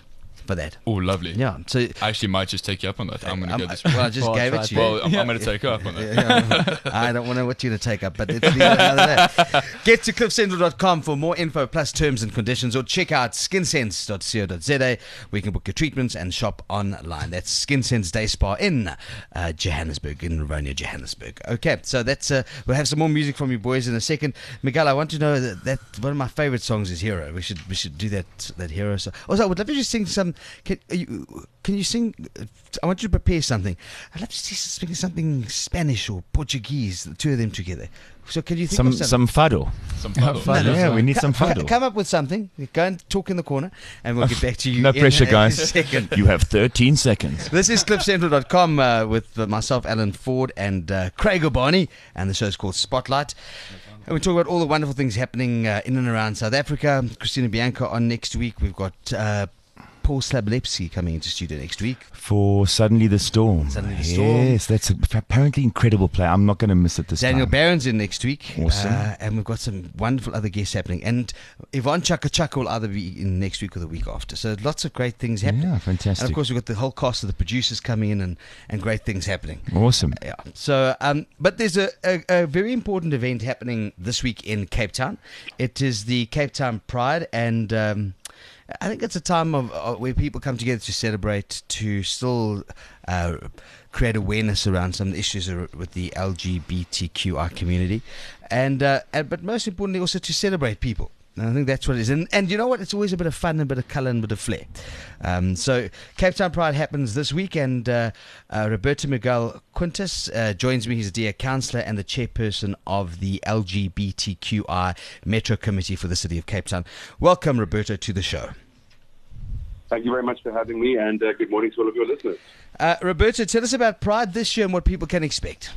for that. Oh, lovely. Yeah. So I actually might just take you up on that. I'm going to Um, go this well, I just gave it to you. Well, I'm, I'm going to take you up on that. Yeah, I don't want to what you to take up, but it's another day. Get to cliff central dot com for more info plus terms and conditions, or check out skin sense dot co dot za where you can book your treatments and shop online. That's Skin Sense Day Spa in uh, Johannesburg, in Rivonia, Johannesburg. Okay, so that's uh, we'll have some more music from you boys in a second. Miguel, I want to know that, that one of my favorite songs is Hero. We should we should do that that Hero song. Also, I would love you to sing some. Can you, can you sing? I want you to prepare something. I'd love to see sing something Spanish or Portuguese, the two of them together. So can you think Some of some something? fado. Some fado. No, no, Yeah, no. we need Co- some co- fado. Come up with something. Go and talk in the corner, and we'll get back to you. No in pressure, a guys. second. You have thirteen seconds. This is cliff central dot com uh, with uh, myself, Alan Ford, and uh, Craig O'Barney, and the show's called Spotlight. And we talk about all the wonderful things happening uh, in and around South Africa. Christina Bianca on next week. We've got uh, Paul Slablepsky coming into studio next week. For Suddenly the Storm. Suddenly the Storm. Yes, that's a, apparently incredible play. I'm not going to miss it this Daniel time. Barron's in next week. Awesome. Uh, and we've got some wonderful other guests happening. And Yvonne Chaka Chaka will either be in next week or the week after. So lots of great things happening. Yeah, fantastic. And of course, we've got the whole cast of the producers coming in, and, and great things happening. Awesome. Yeah. So, um, but there's a, a, a very important event happening this week in Cape Town. It is the Cape Town Pride, and um, I think it's a time of, of where people come together to celebrate, to still uh, create awareness around some issues ar- with the L G B T Q I community, and, uh, and but most importantly also to celebrate people. And I think that's what it is. And, and you know what? It's always a bit of fun, a bit of colour, and a bit of flair. Um, so Cape Town Pride happens this week, and uh, uh, Roberto Miguel Quintus uh, joins me. He's a dear councillor and the chairperson of the L G B T Q I Metro Committee for the City of Cape Town. Welcome, Roberto, to the show. Thank you very much for having me, and uh, good morning to all of your listeners. Uh, Roberto, tell us about Pride this year and what people can expect.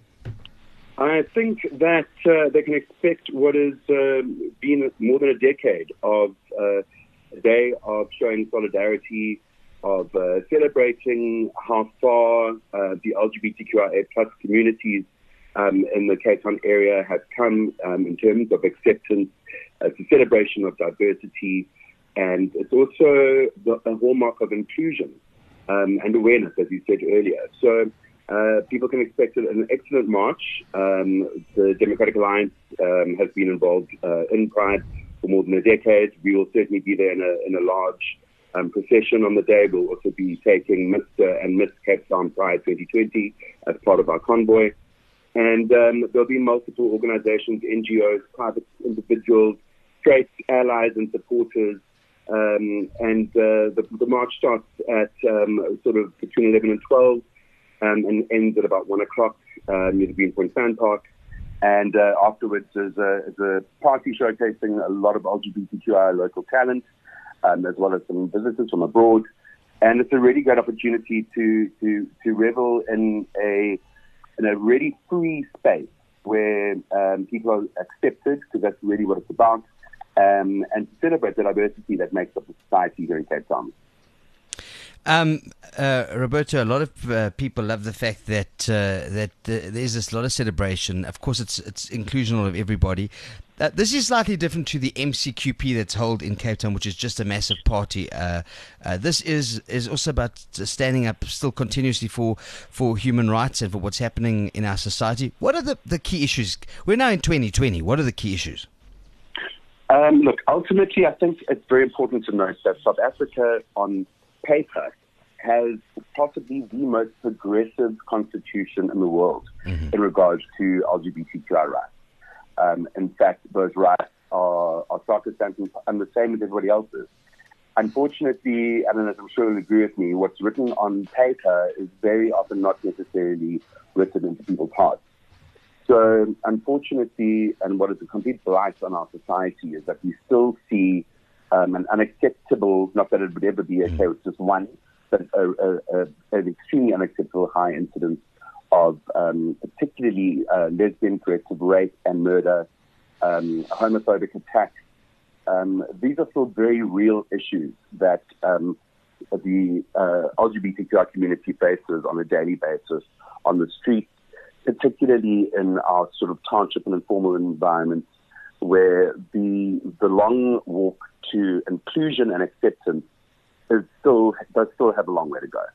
I think that uh, they can expect what has um, been more than a decade of uh, a day of showing solidarity, of uh, celebrating how far uh, the L G B T Q I A plus communities um, in the Cape Town area have come um, in terms of acceptance. Uh, it's a celebration of diversity, and it's also the, a hallmark of inclusion um, and awareness, as you said earlier. So uh, people can expect an excellent march. Um, the Democratic Alliance um, has been involved uh, in Pride for more than a decade. We will certainly be there in a, in a large um, procession on the day. We'll also be taking Mister and Miss Cape Town Pride twenty twenty as part of our convoy. And um, there'll be multiple organizations, N G Os, private individuals, straight allies and supporters. Um, and uh, the, the march starts at um, sort of between eleven and twelve um, and ends at about one o'clock uh, near the Greenpoint Sand Park. And uh, afterwards there's a, there's a party showcasing a lot of L G B T Q I local talent, um, as well as some visitors from abroad. And it's a really great opportunity to, to, to revel in a, in a really free space where um, people are accepted, because that's really what it's about. Um, and to celebrate the diversity that makes up the society here in Cape Town. Um, uh, Roberto, a lot of uh, people love the fact that uh, that uh, there's this lot of celebration. Of course, it's it's inclusion of everybody. Uh, this is slightly different to the M C Q P that's held in Cape Town, which is just a massive party. Uh, uh, this is is also about standing up still continuously for for human rights and for what's happening in our society. What are the, the key issues? We're now in twenty twenty. What are the key issues? Um, look, ultimately, I think it's very important to note that South Africa, on paper, has possibly the most progressive constitution in the world mm-hmm. in regards to L G B T Q I rights. Um, in fact, those rights are, are sacrosanct and the same as everybody else's. Unfortunately, and as I'm sure you'll agree with me, what's written on paper is very often not necessarily written into people's hearts. So, unfortunately, and what is a complete blight on our society is that we still see um, an unacceptable, not that it would ever be okay with just one, but a, a, a, an extremely unacceptable high incidence of um, particularly uh, lesbian threats of rape and murder, um, homophobic attacks. Um, these are still very real issues that um, the uh, L G B T Q I community faces on a daily basis on the streets, particularly in our sort of township and informal environments, where the the long walk to inclusion and acceptance is still does still have a long way to go.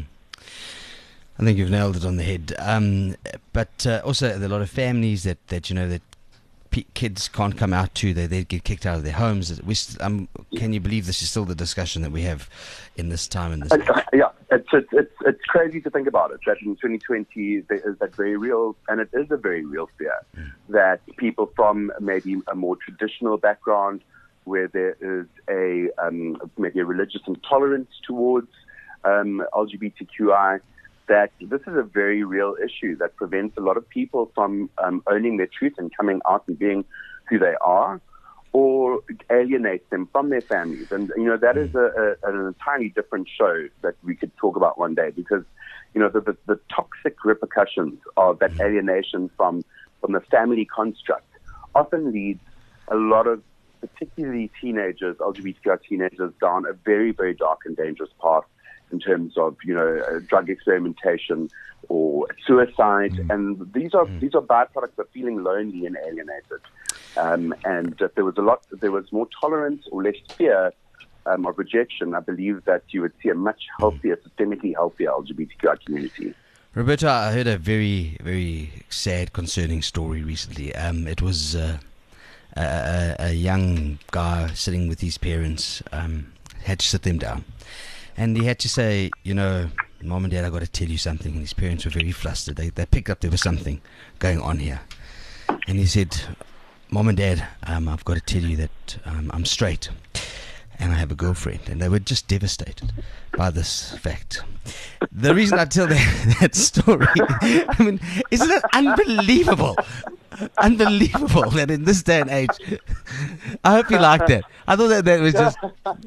I think you've nailed it on the head. Um, but uh, also, there are a lot of families that, that you know that p- kids can't come out to. They they get kicked out of their homes. We st- um, can you believe this is still the discussion that we have in this time in this? And, uh, yeah, it's, it's it's it's crazy to think about it. That in twenty twenty there is that very real, and it is a very real fear mm. that people from maybe a more traditional background, where there is a um, maybe a religious intolerance towards um, L G B T Q I. That this is a very real issue that prevents a lot of people from um, owning their truth and coming out and being who they are, or alienates them from their families. And, you know, that is a, a, an entirely different show that we could talk about one day, because, you know, the, the, the toxic repercussions of that alienation from, from the family construct often leads a lot of, particularly teenagers, L G B T Q I teenagers, down a very, very dark and dangerous path in terms of, you know, uh, drug experimentation or suicide. Mm. And these are mm. these are byproducts of feeling lonely and alienated. Um, and if there was a lot, there was more tolerance or less fear um, of rejection, I believe that you would see a much healthier, systemically healthier L G B T Q I community. Roberto, I heard a very, very sad, concerning story recently. Um, it was uh, a, a young guy sitting with his parents, um, had to sit them down. And he had to say, you know, Mom and Dad, I got to tell you something. And his parents were very flustered. They they picked up there was something going on here. And he said, Mom and Dad, um, I've got to tell you that um, I'm straight and I have a girlfriend. And they were just devastated by this fact. The reason I tell that, that story, I mean, isn't it unbelievable? Unbelievable that in this day and age, I hope you like that. I thought that that was just.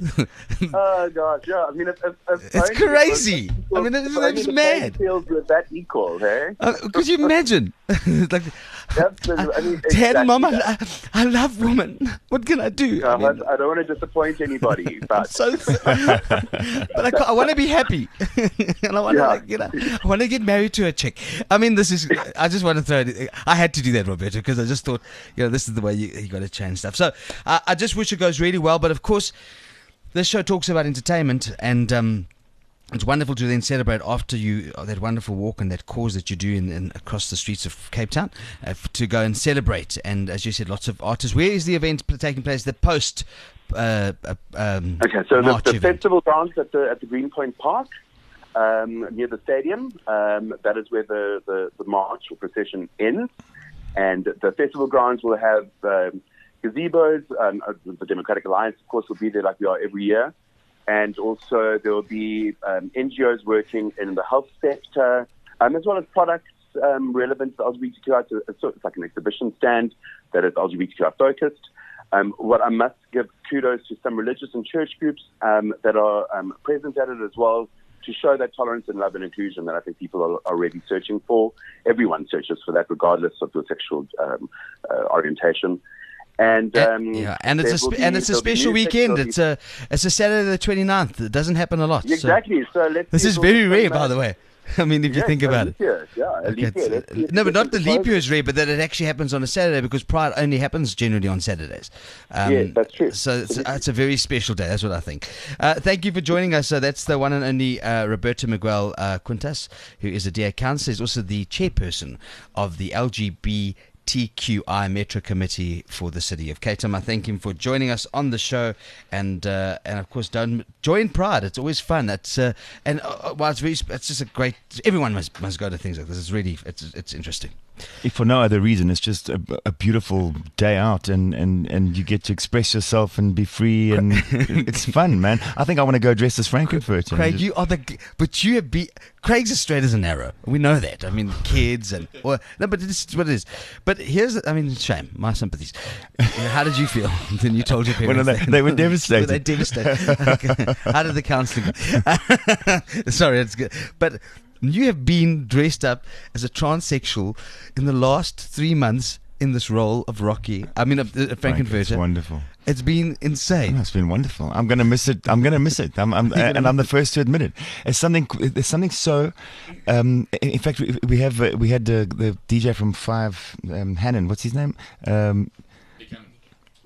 Oh gosh, yeah. I mean, if, if, if it's crazy. I mean, it's, it's mad. Feels with that equal, hey? Uh, could you imagine? Like, Absolutely. I mean, Dad exactly and Mom, that. I, I love women. What can I do? Uh, I, mean, I, I don't want to disappoint anybody, but so, but I, can't, I want to be happy, and I want to, Yeah. like, you know, I want to get married to a chick. I mean, this is. I just want to throw it. I had to do that, Roberto, because I just thought, you know, this is the way you, you got to change stuff. So uh, I just wish it goes really well. But of course, this show talks about entertainment, and um, it's wonderful to then celebrate after you uh, that wonderful walk and that cause that you do in, in across the streets of Cape Town, uh, f- to go and celebrate. And as you said, lots of artists. Where is the event pl- taking place? The post. Uh, uh, um, okay. So the, March the event. festival grounds at the at the Greenpoint Park, um, near the stadium. Um, that is where the, the, the march or procession ends, and the festival grounds will have um, gazebos. Um, the Democratic Alliance, of course, will be there like we are every year. And also there will be um, N G Os working in the health sector, um, as well as products um, relevant to L G B T Q I. So it's like an exhibition stand that is L G B T Q I focused. Um, what I must give kudos to some religious and church groups um, that are um, present at it as well, to show that tolerance and love and inclusion that I think people are already searching for. Everyone searches for that, regardless of your sexual um, uh, orientation. And um, yeah, and it's a spe- be, and it's a special music, weekend. It's a it's a Saturday the twenty-ninth. It doesn't happen a lot. so- Exactly. So, let's This see is if very we'll rare, make- by the way. I mean, if you Yes, think a about leap it. year, yeah, a Okay, leap year. it's- Let's see if no, we but can not the propose leap year is rare, but that it actually happens on a Saturday, because Pride only happens generally on Saturdays. Um, Yes, that's true. So it's, it's a very special day. That's what I think. Uh, thank you for joining us. So that's the one and only uh, Roberto Miguel uh, Quintas, who is a D A councillor. He's also the chairperson of the L G B T Q I Metro Committee for the City of Cape Town. I thank him for joining us on the show, and uh, and of course, don't join Pride. It's always fun. That's uh, and uh, well, it's very, it's just a great. Everyone must must go to things like this. It's really it's it's interesting. If for no other reason, it's just a, a beautiful day out, and, and, and you get to express yourself and be free, and it's fun, man. I think I want to go dressed as Frankenfurter. Craig, Just- you are the but you have be Craig's as straight as an arrow. We know that. I mean, kids and or no, but this is what it is. But here's, I mean, shame. My sympathies. You know, how did you feel when you told your parents? Well, they- that? they were devastated. Were they devastated? Okay. How did the counselling go? Sorry, it's good. But you have been dressed up as a transsexual in the last three months in this role of Rocky. I mean, of uh, Frank, it's Frankenfurter. wonderful. It's been insane. Oh, it's been wonderful. I'm gonna miss it. I'm gonna miss it. I'm, I'm and I'm the first to admit it. It's something. There's something so. Um, in in fact, we, we have uh, we had uh, the D J from Five, um, Hannon. What's his name? Um,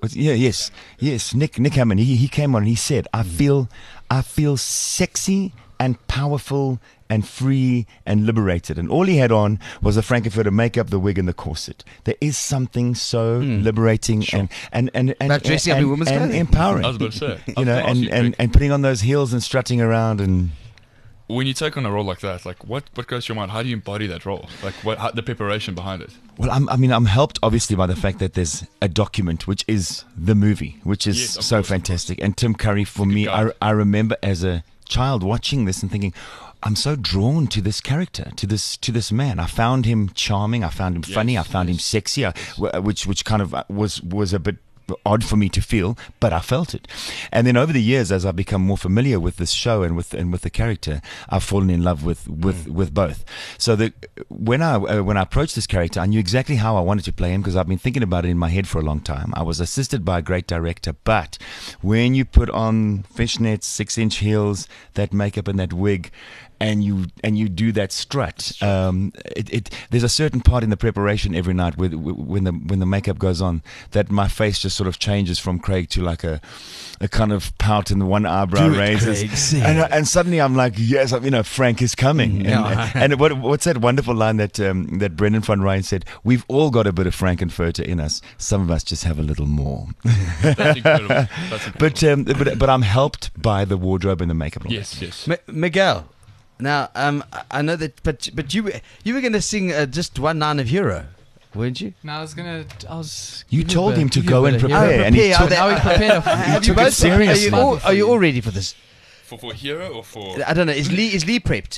Was, yeah, yes, yes. Nick Nick Hammond. He he came on and he said, "I feel, I feel sexy and powerful and free and liberated." And all he had on was the Frankenfurter makeup, the wig, and the corset. There is something so liberating Sure. and and and and, About dressing up and, in women's and clothing. empowering. I was about to say. I you was know, gonna ask and, you, and Greg. and putting on those heels and strutting around and. When you take on a role like that, like what, what goes through your mind? How do you embody that role? Like what how, the preparation behind it? Well, I'm, I mean, I'm helped obviously by the fact that there's a document, which is the movie, which is Yes, of so course, of fantastic. And Tim Curry, for me, I, I remember as a child watching this and thinking, I'm so drawn to this character, to this to this man. I found him charming. I found him funny. I found him sexy, I, which which kind of was was a bit odd for me to feel, but I felt it. And then over the years, as I've become more familiar with this show and with and with the character, I've fallen in love with with, mm. with both. So that when I uh, when I approached this character, I knew exactly how I wanted to play him because I've been thinking about it in my head for a long time. I was assisted by a great director, but when you put on fishnets, six-inch heels, that makeup and that wig, and you and you do that strut, um, it, it there's a certain part in the preparation every night with, when the when the makeup goes on that my face just sort of changes from Craig to like a a kind of pout and the one eyebrow Do it, raises, Craig, sing. and and suddenly I'm like, yes, you know, Frank is coming. And, Yeah. and what what's that wonderful line that um, that Brendan van Ryn said? We've all got a bit of Frankenfurter in us. Some of us just have a little more. That's incredible. That's incredible. But um, but but I'm helped by the wardrobe and the makeup. Yes, yes. M- Miguel. Now, um, I- I know that, but but you were- you were going to sing uh, just one line of Hero, weren't you? No, I was gonna. I was. You give told a bit- him to give go a and bit of prepare, hero. and he Prepare, took, are Now we prepared. Have you took it both- seriously. Are you, all, are you all ready for this? For for hero or for I don't know. Is Lee is Lee prepped?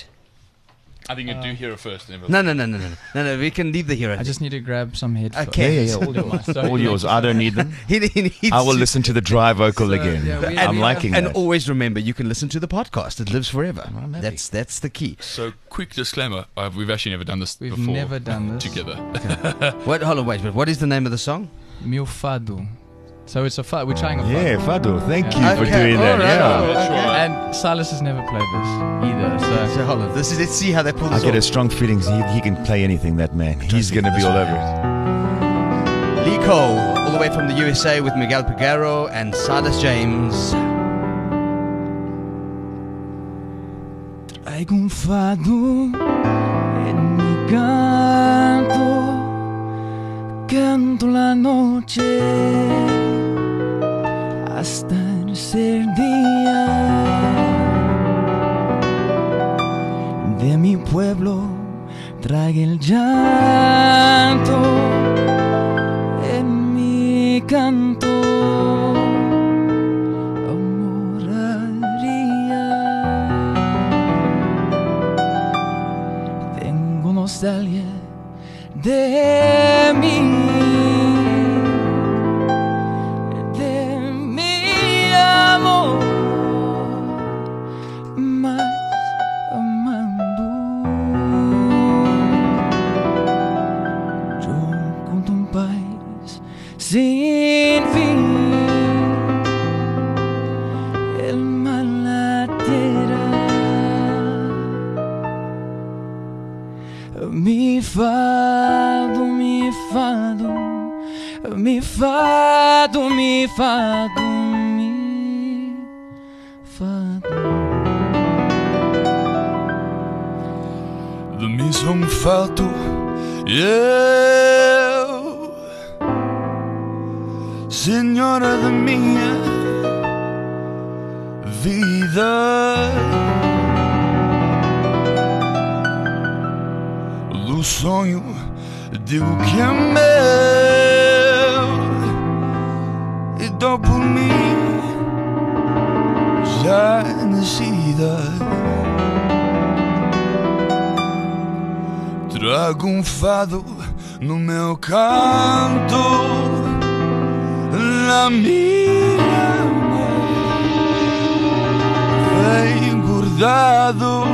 I think you do hero first. And then No, no, no, no, no, no, no. We can leave the Hero. I just need to grab some headphones. Okay. Yeah, yeah, yeah, all yours. All yours. I don't need them. he, he needs I will to- listen to the dry vocal So, again. yeah, we- I'm we- liking And that. always remember, you can listen to the podcast. It lives forever. Well, maybe. That's that's the key. So, quick disclaimer: uh, we've actually never done this We've before. never done this. together. What? Hold on, wait. But what is the name of the song? Meu fado. So it's a fado. We're trying a fado. Yeah, Fado, thank you Yeah. for Okay, doing that. all right, Yeah. all right. Okay. And Silas has never played this either. So So hold on. This is. Let's see how they pull I this get a off. strong feeling he, he can play anything, that man. He's going to be all over it. Lee Cole, all the way from the U S A with Miguel Pagaro and Silas James. Traigo um fado en mi canto, canto la noche hasta el ser día de mi pueblo. Traigo el llanto en mi canto. Nostalgia de mí, de mi amor, más amando. Yo conto un país sin fin, el mar, la tierra. Mi fado, mi fado, mi fado, mi fado, mi fado. De mesmo fado, eu, senhora da minha vida. Do sonho de o que é meu e dou por mim já nascida. Trago um fado no meu canto, na minha mão vem bordado.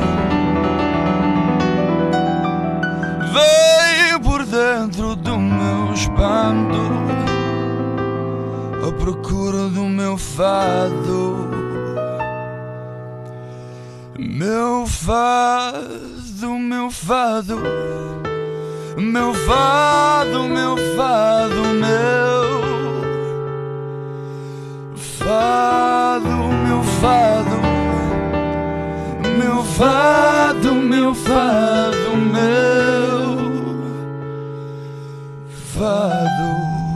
Veio por dentro do meu espanto, à procura do meu fado. Meu fado, meu fado, meu fado, meu fado, meu fado, meu fado, meu fado, meu fado, meu fado.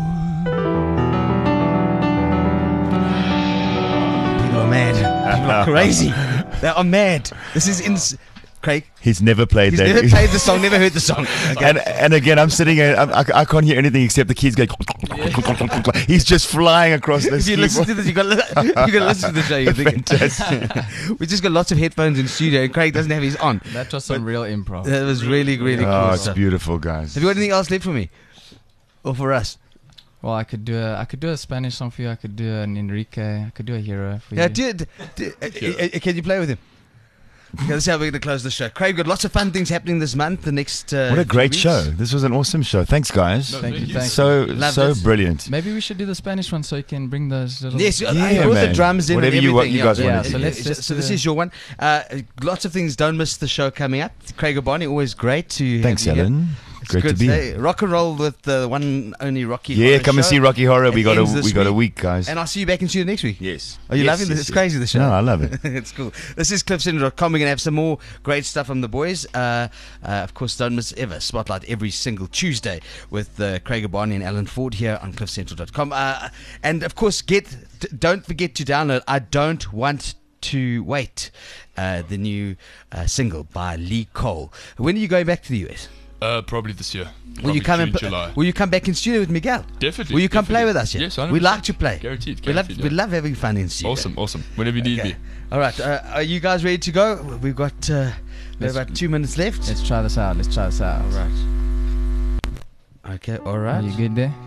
People are mad. People are crazy. They are mad. This is ins- Craig. He's never played He's that. never played the song, never heard the song. Okay. And and again, I'm sitting here, I'm, I, I can't hear anything except the keys going. He's just flying across this. If you listen to this, you got you got to listen to the show. You're thinking. Fantastic. We just got lots of headphones in studio, and Craig doesn't have his on. That was some real improv. That was really, really cool. Oh, it's stuff. beautiful, guys. Have you got anything else left for me, or for us? Well, I could do a I could do a Spanish song for you. I could do an Enrique. I could do a hero for Yeah, you. did, did uh, uh, can you play with him? Okay, that's how we're going to close the show. Craig, we've got lots of fun things happening this month. The next uh, What a few great weeks. show. This was an awesome show. Thanks, guys. No, thank you. Thank so, you. Loved so it. brilliant. Maybe we should do the Spanish one so you can bring those little. Yes, I Yeah, brought the man. drums in. Whatever and you wa- everything. you guys yeah, wanna yeah. do. So let's So, just so do this a- is your one. Uh, lots of things. Don't miss the show coming up. Craig O'Barney, always great to Thanks, have you here. Alan. It's Great good to be say. here. Rock and roll with the one only Rocky. Yeah, Horror come and show. see Rocky Horror. We It got a ends this we got a week, guys. And I'll see you back in studio next week. Yes. Are you Yes, loving this? yes, It's yes. crazy, the show. No, I love it. It's cool. This is cliff central dot com. We're going to have some more great stuff from the boys. Uh, uh, of course, don't miss ever Spotlight every single Tuesday with uh, Craig O'Barney and Alan Ford here on cliff central dot com. Uh, and of course, get d- don't forget to download I Don't Want to Wait, uh, the new uh, single by Lee Cole. When are you going back to the U S? Uh, probably this year. Will you Probably come June, and pl- July. will you come back in studio with Miguel? Definitely. Will you come play definitely. with us? Yeah? Yes, we one hundred like percent. to play. Guaranteed. We love guaranteed, we yeah. love having fun in studio. Awesome, awesome. Whenever you need Okay. me. All right, uh, are you guys ready to go? We've got uh, we have Let's- about two minutes left. Let's try this out. Let's try this out. All right. Okay, all right. Are you good there?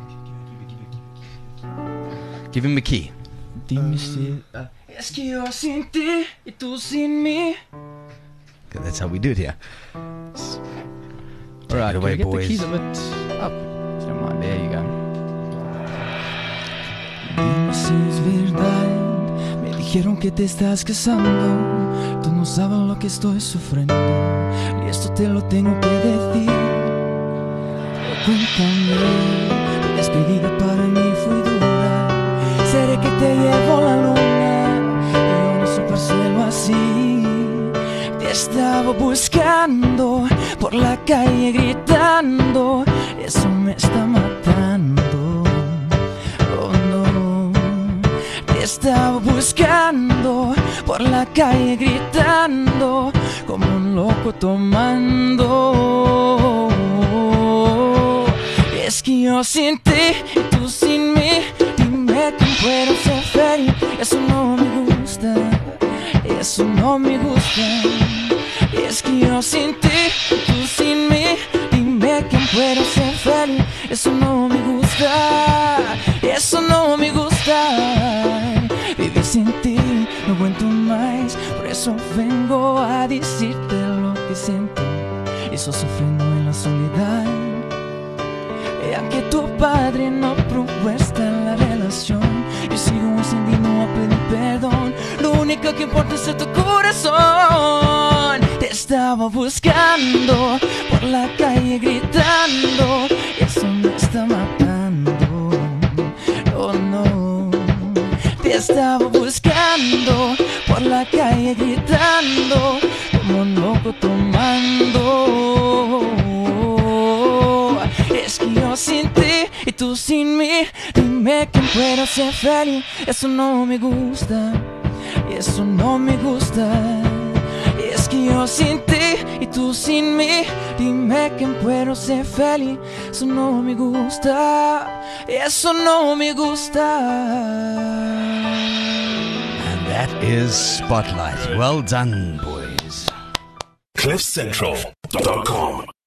Give him the key. Dime si es que yo sin ti y tú sin mí. Okay, that's how we do it here. All right, it can away, we get boys. the keys a bit up? Come on, there you go. Dime si es verdad. Me dijeron que te estás casando. Tú no sabes lo que estoy sufriendo. Y esto te lo tengo que decir. Cuéntame, tu despedida para mí fue dura. Seré que te llevo la luna y yo no supe hacerlo así. Te estaba buscando por la calle gritando, eso me está matando. Oh no, te estaba buscando por la calle gritando como un loco tomando. Es que yo sin ti y tú sin mí, dime que puedo ser feliz. Eso no me gusta, eso no me gusta. Es que yo sin ti y tú sin mí, dime que puedo ser feliz. Eso no me gusta, eso no me gusta. Vivir sin ti no aguanto más, por eso vengo a decirte lo que siento. Estoy sufriendo en la soledad. Ya que tu padre no probó esta la relación, yo sigo encendiendo a pedir perdón. Lo único que importa es tu corazón. Te estaba buscando por la calle gritando, eso me está matando. Oh no, te estaba buscando por la calle gritando como un loco tomando. Es que yo sin ti y tú sin mí, dime que puedo ser feliz. Eso no me gusta, eso no me gusta. Es que yo sin ti y tú sin mí, dime que puedo ser feliz. Eso no me gusta, eso no me gusta. And that is Spotlight. Well done, boys. cliff central dot com